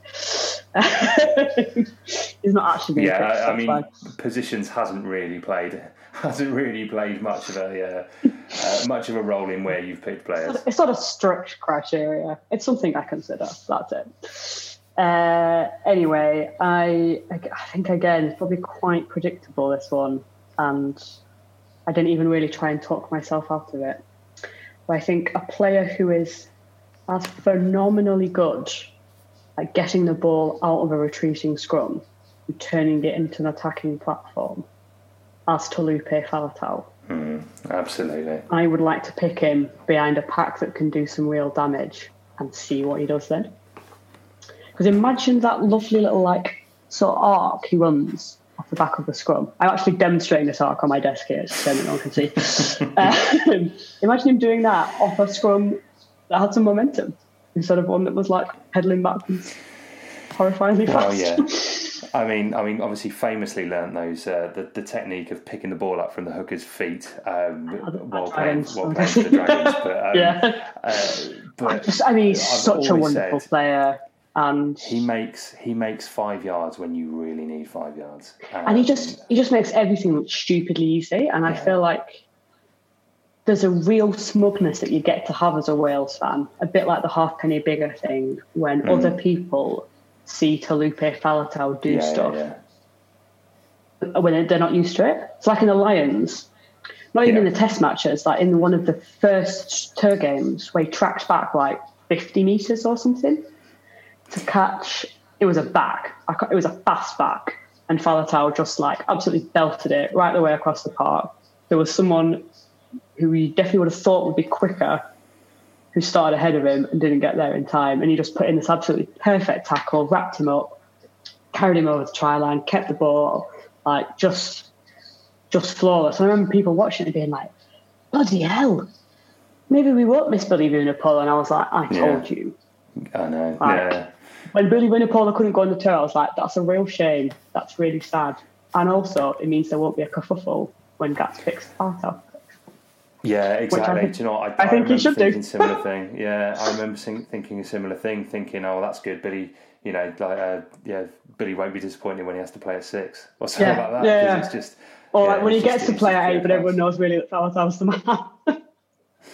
He's not actually being yeah. picked, I, I mean, fine. positions hasn't really played. Hasn't really played much of a uh, uh, much of a role in where you've picked players. It's not a strict criteria. It's something I consider. That's it. Uh, anyway, I I think again it's probably quite predictable, this one, and I didn't even really try and talk myself out of it. But I think a player who is as phenomenally good at getting the ball out of a retreating scrum and turning it into an attacking platform as Taulupe Faletau. Mm, absolutely. I would like to pick him behind a pack that can do some real damage and see what he does then. Because imagine that lovely little like sort of arc he runs off the back of the scrum. I'm actually demonstrating this arc on my desk here so no one can see. um, imagine him doing that off a scrum that had some momentum instead of one that was like pedaling backwards horrifyingly fast. Well, yeah. I mean, I mean, obviously, famously learnt those uh, the the technique of picking the ball up from the hooker's feet um, while playing while playing for the Dragons. But um, yeah, uh, but I, just, I mean, he's I've such a wonderful said, player, and he makes he makes five yards when you really need five yards, um, and he just he just makes everything look stupidly easy. And yeah. I feel like there's a real smugness that you get to have as a Wales fan, a bit like the halfpenny bigger thing when mm. other people see Taulupe Faletau do yeah, stuff yeah, yeah. when they're not used to it. It's like in the Lions, not even yeah. in the test matches, like in one of the first tour games where he tracked back like fifty metres or something to catch, it was a back, it was a fast back, and Faletau just like absolutely belted it right the way across the park. There was someone who he definitely would have thought would be quicker who started ahead of him and didn't get there in time. And he just put in this absolutely perfect tackle, wrapped him up, carried him over the try line, kept the ball, like just just flawless. And I remember people watching it being like, bloody hell, maybe we won't miss Billy Vunipola. And I was like, I told yeah. you. I know, like, yeah. When Billy Vunipola couldn't go on the tour, I was like, that's a real shame. That's really sad. And also, it means there won't be a kerfuffle when Gats picks the part up. Yeah, exactly. Think, do you know what? I, I, I think remember he should thinking do. similar thing. Yeah, I remember think, thinking a similar thing, thinking, oh, that's good. Billy, you know, like, uh, yeah, Billy won't be disappointed when he has to play at six or something yeah, like that. Yeah, yeah. It's just, or yeah, like when he gets just, to play at eight, but class. everyone knows really that Faletau's the man.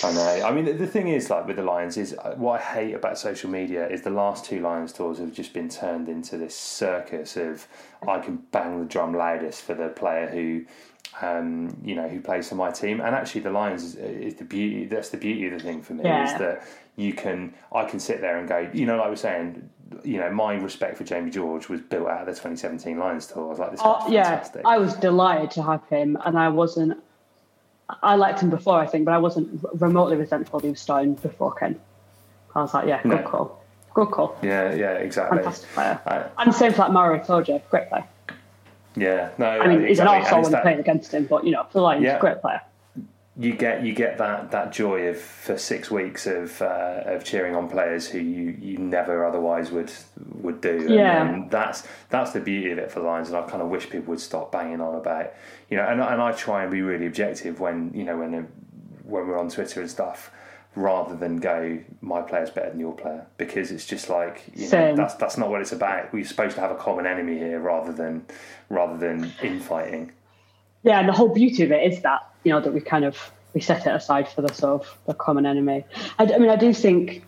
I know. I mean, the, the thing is, like with the Lions, is what I hate about social media is the last two Lions tours have just been turned into this circus of I can bang the drum loudest for the player who, um, you know, who plays for my team. And actually, the Lions is, is the beauty. That's the beauty of the thing for me yeah. is that you can, I can sit there and go, you know, like we're saying. You know, my respect for Jamie George was built out of the twenty seventeen Lions tour. I was like, this oh, guy's yeah, fantastic. I was delighted to have him, and I wasn't. I liked him before, I think, but I wasn't remotely resentful he was starting before Ken. I was like, yeah, good No. call, good call. Yeah, yeah, exactly. Fantastic player. Uh, and same for like Mario Toja, great player. Yeah, no, I mean, exactly. he's an And arsehole it's when that- playing against him, but you know, for the Lions, Yeah. great player. You get you get that, that joy of for six weeks of uh, of cheering on players who you, you never otherwise would would do. Yeah. And, and that's that's the beauty of it for the Lions, and I kind of wish people would stop banging on about, you know, and and I try and be really objective when you know when when we're on Twitter and stuff, rather than go my player's better than your player, because it's just like you know Same. that's that's not what it's about. We're supposed to have a common enemy here rather than rather than infighting. Yeah, and the whole beauty of it is that, you know, that we kind of, we set it aside for the sort of the common enemy. I, I mean, I do think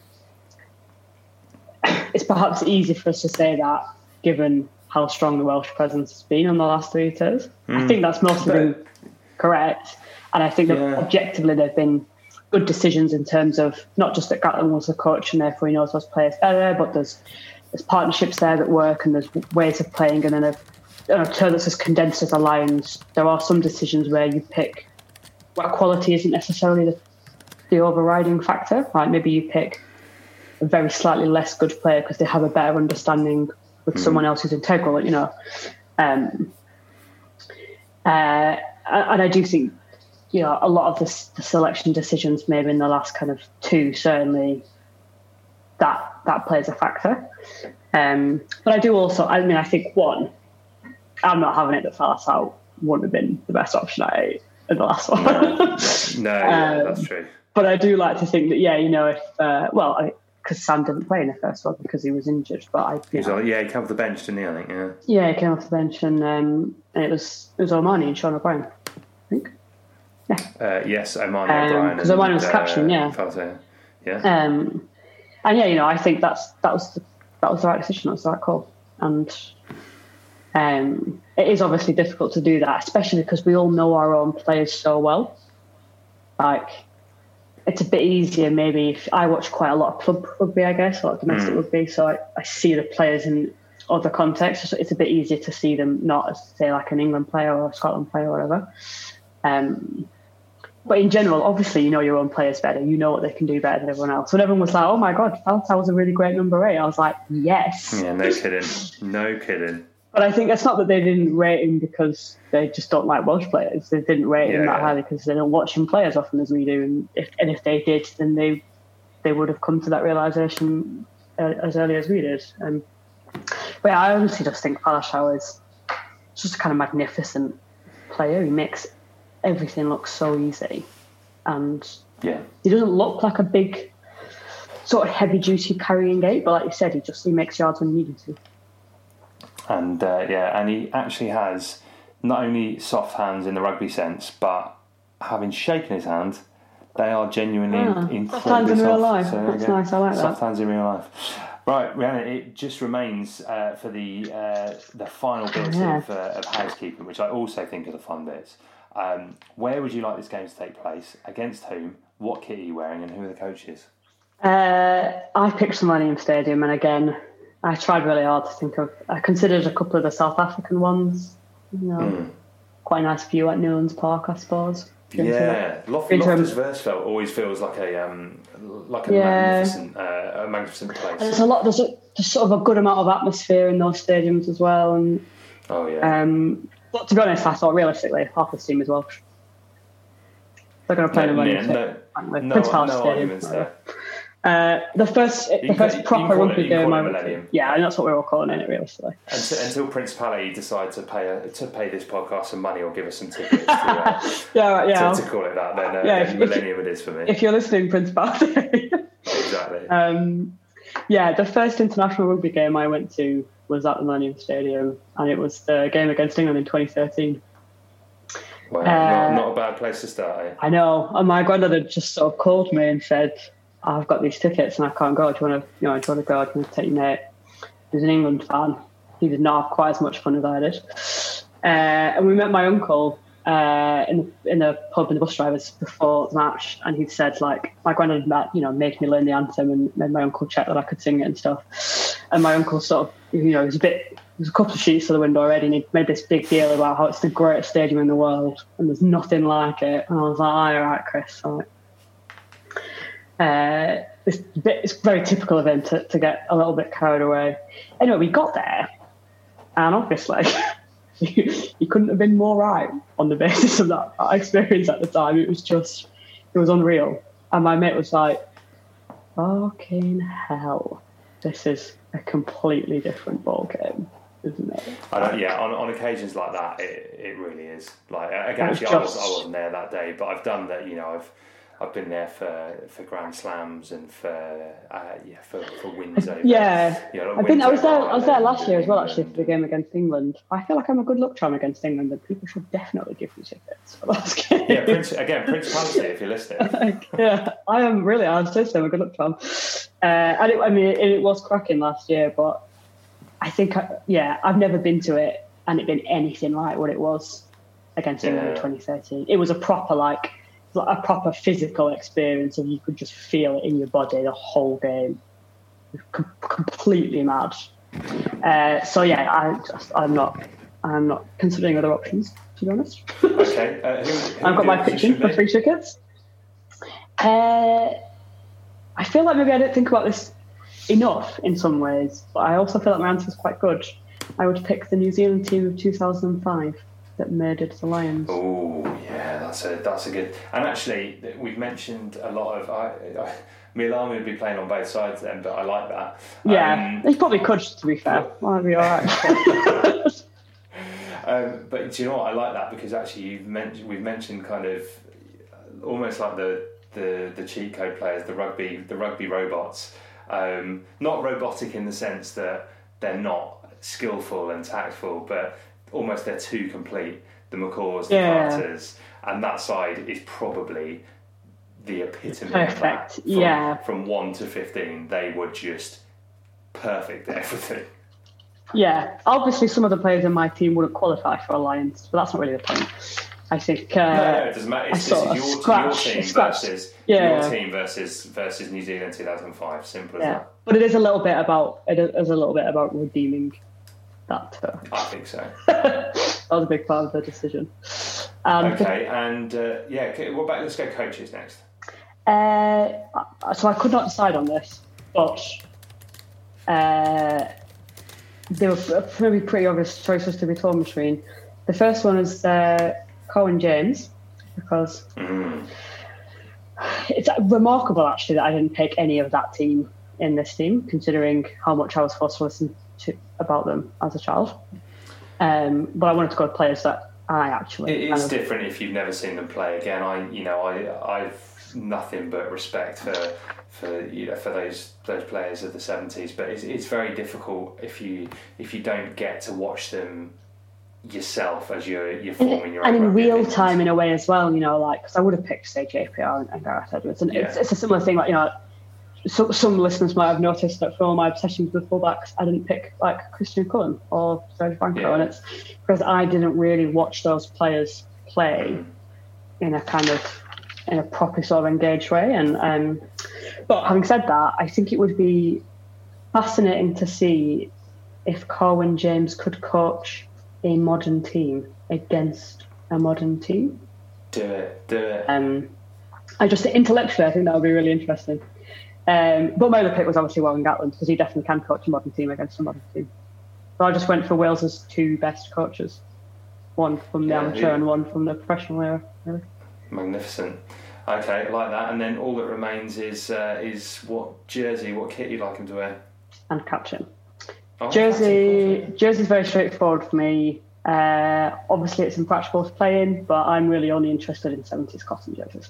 it's perhaps easy for us to say that given how strong the Welsh presence has been in the last three years. Mm. I think that's mostly been correct. And I think that yeah. objectively there have been good decisions in terms of not just that Gatland was the coach and therefore he knows those players better, but there's there's partnerships there that work and there's ways of playing, and then a on a tour that's as condensed as the Lions, there are some decisions where you pick where quality isn't necessarily the, the overriding factor. Like maybe you pick a very slightly less good player because they have a better understanding with mm. someone else who's integral, you know. Um, uh, and I do think, you know, a lot of the, the selection decisions maybe in the last kind of two, certainly that that plays a factor. Um, but I do also, I mean, I think one, I'm not having it that Falasau wouldn't have been the best option I ate in the last one. No, no yeah, um, that's true. But I do like to think that, yeah, you know, if, uh, well, because Sam didn't play in the first one because he was injured. But I, he was on, yeah, he came off the bench, didn't he, I think, yeah. Yeah, he came off the bench and, um, and it was it was Omani and Sean O'Brien, I think. Yeah. Uh, yes, Omani um, O'Brien. Because Omani was uh, captain, yeah. Falasau, yeah. Um, and yeah, you know, I think that's that was the, that was the right decision, that was the right call. And Um, it is obviously difficult to do that, especially because we all know our own players so well. Like, it's a bit easier maybe if I watch quite a lot of club rugby, I guess, a lot of domestic mm. rugby, so I, I see the players in other contexts. So it's a bit easier to see them not as, say, like an England player or a Scotland player or whatever. Um, but in general, obviously, you know your own players better. You know what they can do better than everyone else. When everyone was like, oh my God, Falasau was a really great number eight, I was like, yes. Yeah, no kidding. No kidding. But I think it's not that they didn't rate him because they just don't like Welsh players. They didn't rate yeah, him that yeah. highly because they don't watch him play as often as we do. And if and if they did, then they they would have come to that realisation uh, as early as we did. Um, but yeah, I honestly just think Falasau is just a kind of magnificent player. He makes everything look so easy, and yeah, he doesn't look like a big sort of heavy-duty carrying gate. But like you said, he just he makes yards when needed to. And uh, yeah, and he actually has not only soft hands in the rugby sense, but having shaken his hand, they are genuinely ah, incredibly soft hands in soft. real life. So, That's yeah, nice. I like soft that. hands in real life. Right, Rhiannon, it just remains uh, for the uh, the final bits yeah. of, uh, of housekeeping, which I also think are the fun bits. Um, where would you like this game to take place? Against whom? What kit are you wearing? And who are the coaches? Uh, I picked the Millennium Stadium, and again, I tried really hard to think of. I considered a couple of the South African ones. You know, mm. quite a nice view at Newlands Park, I suppose. Yeah, Lof- Loftus Versfeld always feels like a um, like a yeah. magnificent, uh, a magnificent place. And there's a lot. There's, a, there's sort of a good amount of atmosphere in those stadiums as well. And oh yeah. Um, but to be honest, I thought realistically half the team is Welsh. They're going to play no, the Millennium yeah, Stadium. No, no, no arguments there. Uh, the first, you the first it, proper rugby game I went yeah, and that's what we're all calling it, realistically. Until, until Principality decide to pay a, to pay this podcast some money or give us some tickets to, uh, yeah, right, yeah. to, to call it that, then, uh, yeah, then if, Millennium if, it is for me. If you're listening, Principality. Exactly. Um, yeah, the first international rugby game I went to was at the Millennium Stadium, and it was the game against England in twenty thirteen. Wow, Uh, not, not a bad place to start, eh? I know. And my granddad had just sort of called me and said, I've got these tickets and I can't go. Do you want to, you know, do you want to go? Do you want to take your mate? He was an England fan. He did not have quite as much fun as I did. Uh, and we met my uncle uh, in the in the pub in the bus drivers before the match, and he said, like, my granddad, met, you know, made me learn the anthem and made my uncle check that I could sing it and stuff. And my uncle sort of, you know, it was a bit, there's a couple of sheets to the window already, and he made this big deal about how it's the greatest stadium in the world and there's nothing like it. And I was like, all right, Chris. All right. Uh, it's, bit, it's very typical of him to, to get a little bit carried away. Anyway, we got there, and obviously he, he couldn't have been more right on the basis of that, that experience at the time. It was just, it was unreal. And my mate was like, fucking hell, this is a completely different ball game, isn't it? I don't, yeah, on, on occasions like that, it, it really is. Like, again, actually, just... I, was, I wasn't there that day, but I've done that. You know, I've I've been there for, for Grand Slams and for uh, yeah for, for wins over. Yeah, you know, like I've been. I was there. Ireland I was there last year as well, England. actually, for the game against England. I feel like I'm a good luck charm against England, and people should definitely give me tickets for that game. Yeah, Prince, again, Principality, if you're listening. Yeah, I am really. I'm seriously I'm a good luck charm. Uh, and it, I mean, it, it was cracking last year, but I think, I, yeah, I've never been to it and it been anything like what it was against England in Yeah. twenty thirteen. It was a proper, like, a proper physical experience, and you could just feel it in your body the whole game. Com- completely mad. Uh, so yeah, I just, I'm not, I'm not considering other options, to be honest. Okay, uh, who, who I've got my pitching for free tickets. Uh, I feel like maybe I don't think about this enough in some ways, but I also feel like my answer is quite good. I would pick the New Zealand team of two thousand five that murdered the Lions. Oh yeah, that's a that's a good. And actually, we've mentioned a lot of. I, I, Milan would be playing on both sides then, but I like that. Yeah, Um, he probably could, to be fair. Might be all right. um, but do you know what? I like that because actually you've mentioned we've mentioned kind of almost like the the, the cheat code players, the rugby the rugby robots. Um, not robotic in the sense that they're not skillful and tactful, but almost they're too complete. The McCaws, the Yeah. Carters, and that side is probably the epitome Perfect, of that. From, yeah. From one to fifteen, they were just perfect at everything. Yeah, obviously some of the players in my team wouldn't qualify for Alliance, but that's not really the point. I think. Uh, no, no, it doesn't matter. It's, I this sort is of your, scratched- your team scratched- versus yeah. your team versus versus New Zealand two thousand five. Simple as Yeah, that. but it is a little bit about it is a little bit about redeeming that. Uh, I think so. that was a big part of the decision. Um, Okay, and uh, yeah, okay, what about let's go coaches next. Uh, so I could not decide on this, but uh, they were maybe pretty obvious choices to be torn between. The first one is uh, Cohen James, because Mm. it's remarkable actually that I didn't pick any of that team in this team, considering how much I was forced to listen to about them as a child. Um, but I wanted to go with players that I actually. It kind is of- different if you've never seen them play. Again, I you know I I've nothing but respect for for you know for those those players of the seventies, but it's it's very difficult if you if you don't get to watch them yourself as you're you're forming your and own in rugby real opinions. time in a way as well, you know, like, because I would have picked, say, J P R and, and Gareth Edwards, and it's, Yeah. it's a similar thing, like, you know, so, some listeners might have noticed that for all my obsessions with fullbacks, I didn't pick, like, Christian Cullen or Serge Franco, Yeah. and it's because I didn't really watch those players play in a kind of, in a proper sort of engaged way, and um, but having said that, I think it would be fascinating to see if Cohen James could coach a modern team against a modern team. Do it, do it. Um, I just intellectually, I think that would be really interesting. Um, but my other pick was obviously Warren Gatland, because he definitely can coach a modern team against a modern team. So I just went for Wales's two best coaches, one from the Yeah, amateur yeah. and one from the professional era. Really. Magnificent. Okay, I like that. And then all that remains is uh, is what jersey, what kit you'd like him to wear. And captain. Oh, Jersey, that's Jersey's very straightforward for me. Uh, obviously, it's impractical to play in, but I'm really only interested in seventies cotton jerseys.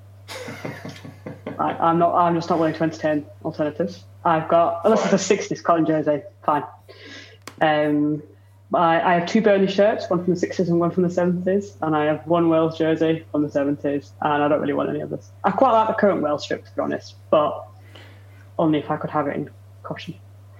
I, I'm not. I'm just not willing to entertain alternatives. I've got unless it's a sixties cotton jersey, fine. Um, I, I have two Burnley shirts, one from the sixties and one from the seventies, and I have one Wales jersey from the seventies, and I don't really want any others. I quite like the current Wales strip, to be honest, but only if I could have it in caution.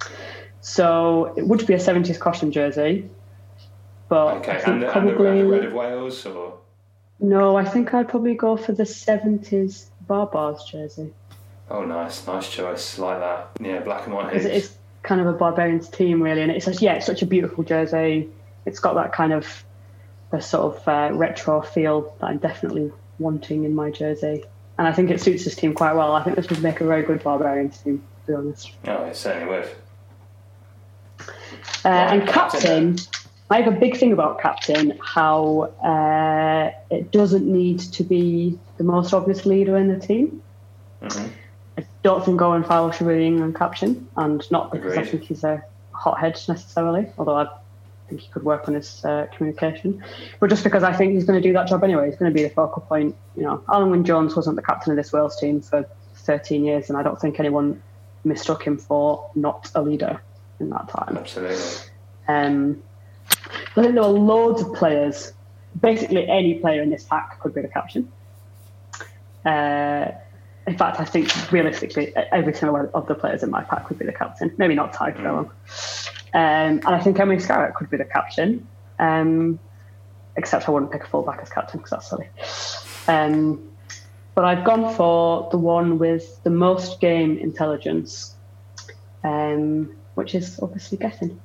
So it would be a seventies caution jersey, but okay, I think and the, probably... and the, and the red of Wales, or? No, I think I'd probably go for the seventies Barbars jersey. Oh, nice, nice choice, like that. Yeah, black and white. It's, it's kind of a Barbarians team, really, and it's just, yeah, it's such a beautiful jersey. It's got that kind of the sort of uh, retro feel that I'm definitely wanting in my jersey, and I think it suits this team quite well. I think this would make a very good Barbarians team, to be honest. Oh, it certainly would. Uh, right, and captain, captain, I have a big thing about captain, how uh, it doesn't need to be the most obvious leader in the team. Mm-hmm. I don't think Owen Farrell should be the England captain, and not because Agreed. I think he's a hothead necessarily, although I think he could work on his uh, communication, but just because I think he's going to do that job anyway. He's going to be the focal point. You know, Alan Wynne-Jones wasn't the captain of this Wales team for thirteen years, and I don't think anyone mistook him for not a leader in that time. Absolutely. Um, I think there were loads of players. Basically, any player in this pack could be the captain. Uh, in fact, I think realistically, every single one of the players in my pack could be the captain. Maybe not Ty Furlong. Mm. Um, and I think Emily Scarrett could be the captain. Um, except I wouldn't pick a fullback as captain because that's silly. Um, but I've gone for the one with the most game intelligence, um, which is obviously Gethin.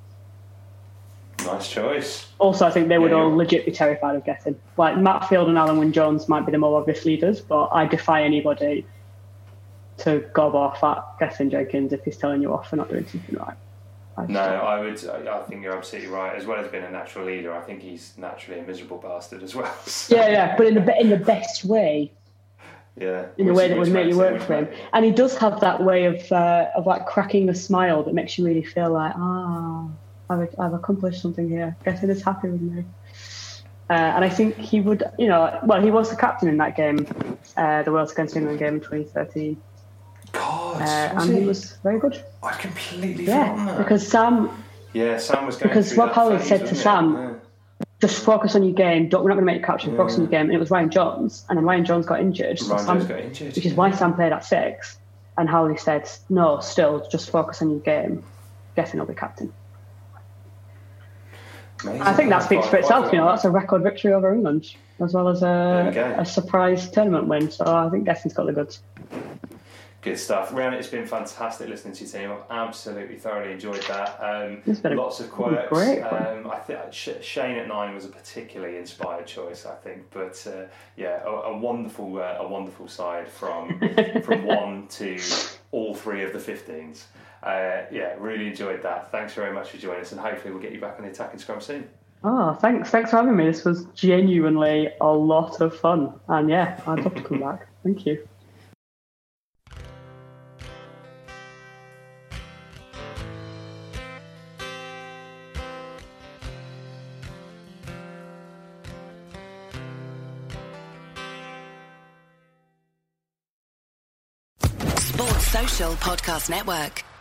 Nice choice. Also, I think they would yeah, all you're... legit be terrified of Gethin. Like, Matt Field and Alan Wynne-Jones might be the more obvious leaders, but I defy anybody to gob off at Gethin Jenkins if he's telling you off for not doing something right. I no, I would. I think you're absolutely right. As well as being a natural leader, I think he's naturally a miserable bastard as well. So. Yeah, yeah, but in the in the best way. Yeah, in the way that would make you work for him, and he does have that way of uh, of like cracking a smile that makes you really feel like, ah, I've, I've accomplished something here. Gethin is happy with me. Uh, and I think he would, you know, well, he was the captain in that game, uh, the Wales against England game in twenty thirteen. God, uh, and he? he was very good. I completely yeah, forgotten that. because Sam. Yeah, Sam was going. Because Rob Howley said to Sam, yeah. just focus on your game. Don't, we're not going to make you captain. Yeah. Focus on your game. And it was Ryan Jones, and then Ryan Jones got injured. Ryan so Sam, Jones got injured, which is why Sam played at six. And Howley said, no, still, just focus on your game. Gethin will be captain. Amazing. I think that speaks for itself. You know, that's a record victory over England, as well as a, a surprise tournament win. So I think Gethin's got the goods. Good stuff. Rhian, it's been fantastic listening to your team. I've absolutely thoroughly enjoyed that. Um, lots a, of quirks. Great um, I think Shane at nine was a particularly inspired choice, I think. But uh, yeah, a, a wonderful, uh, a wonderful side from from one to all three of the fifteens. Uh, yeah, really enjoyed that. Thanks very much for joining us, and hopefully we'll get you back on the Attacking Scrum soon. Oh, thanks. Thanks for having me. This was genuinely a lot of fun, and yeah, I'd love to come back. Thank you. Social Podcast Network.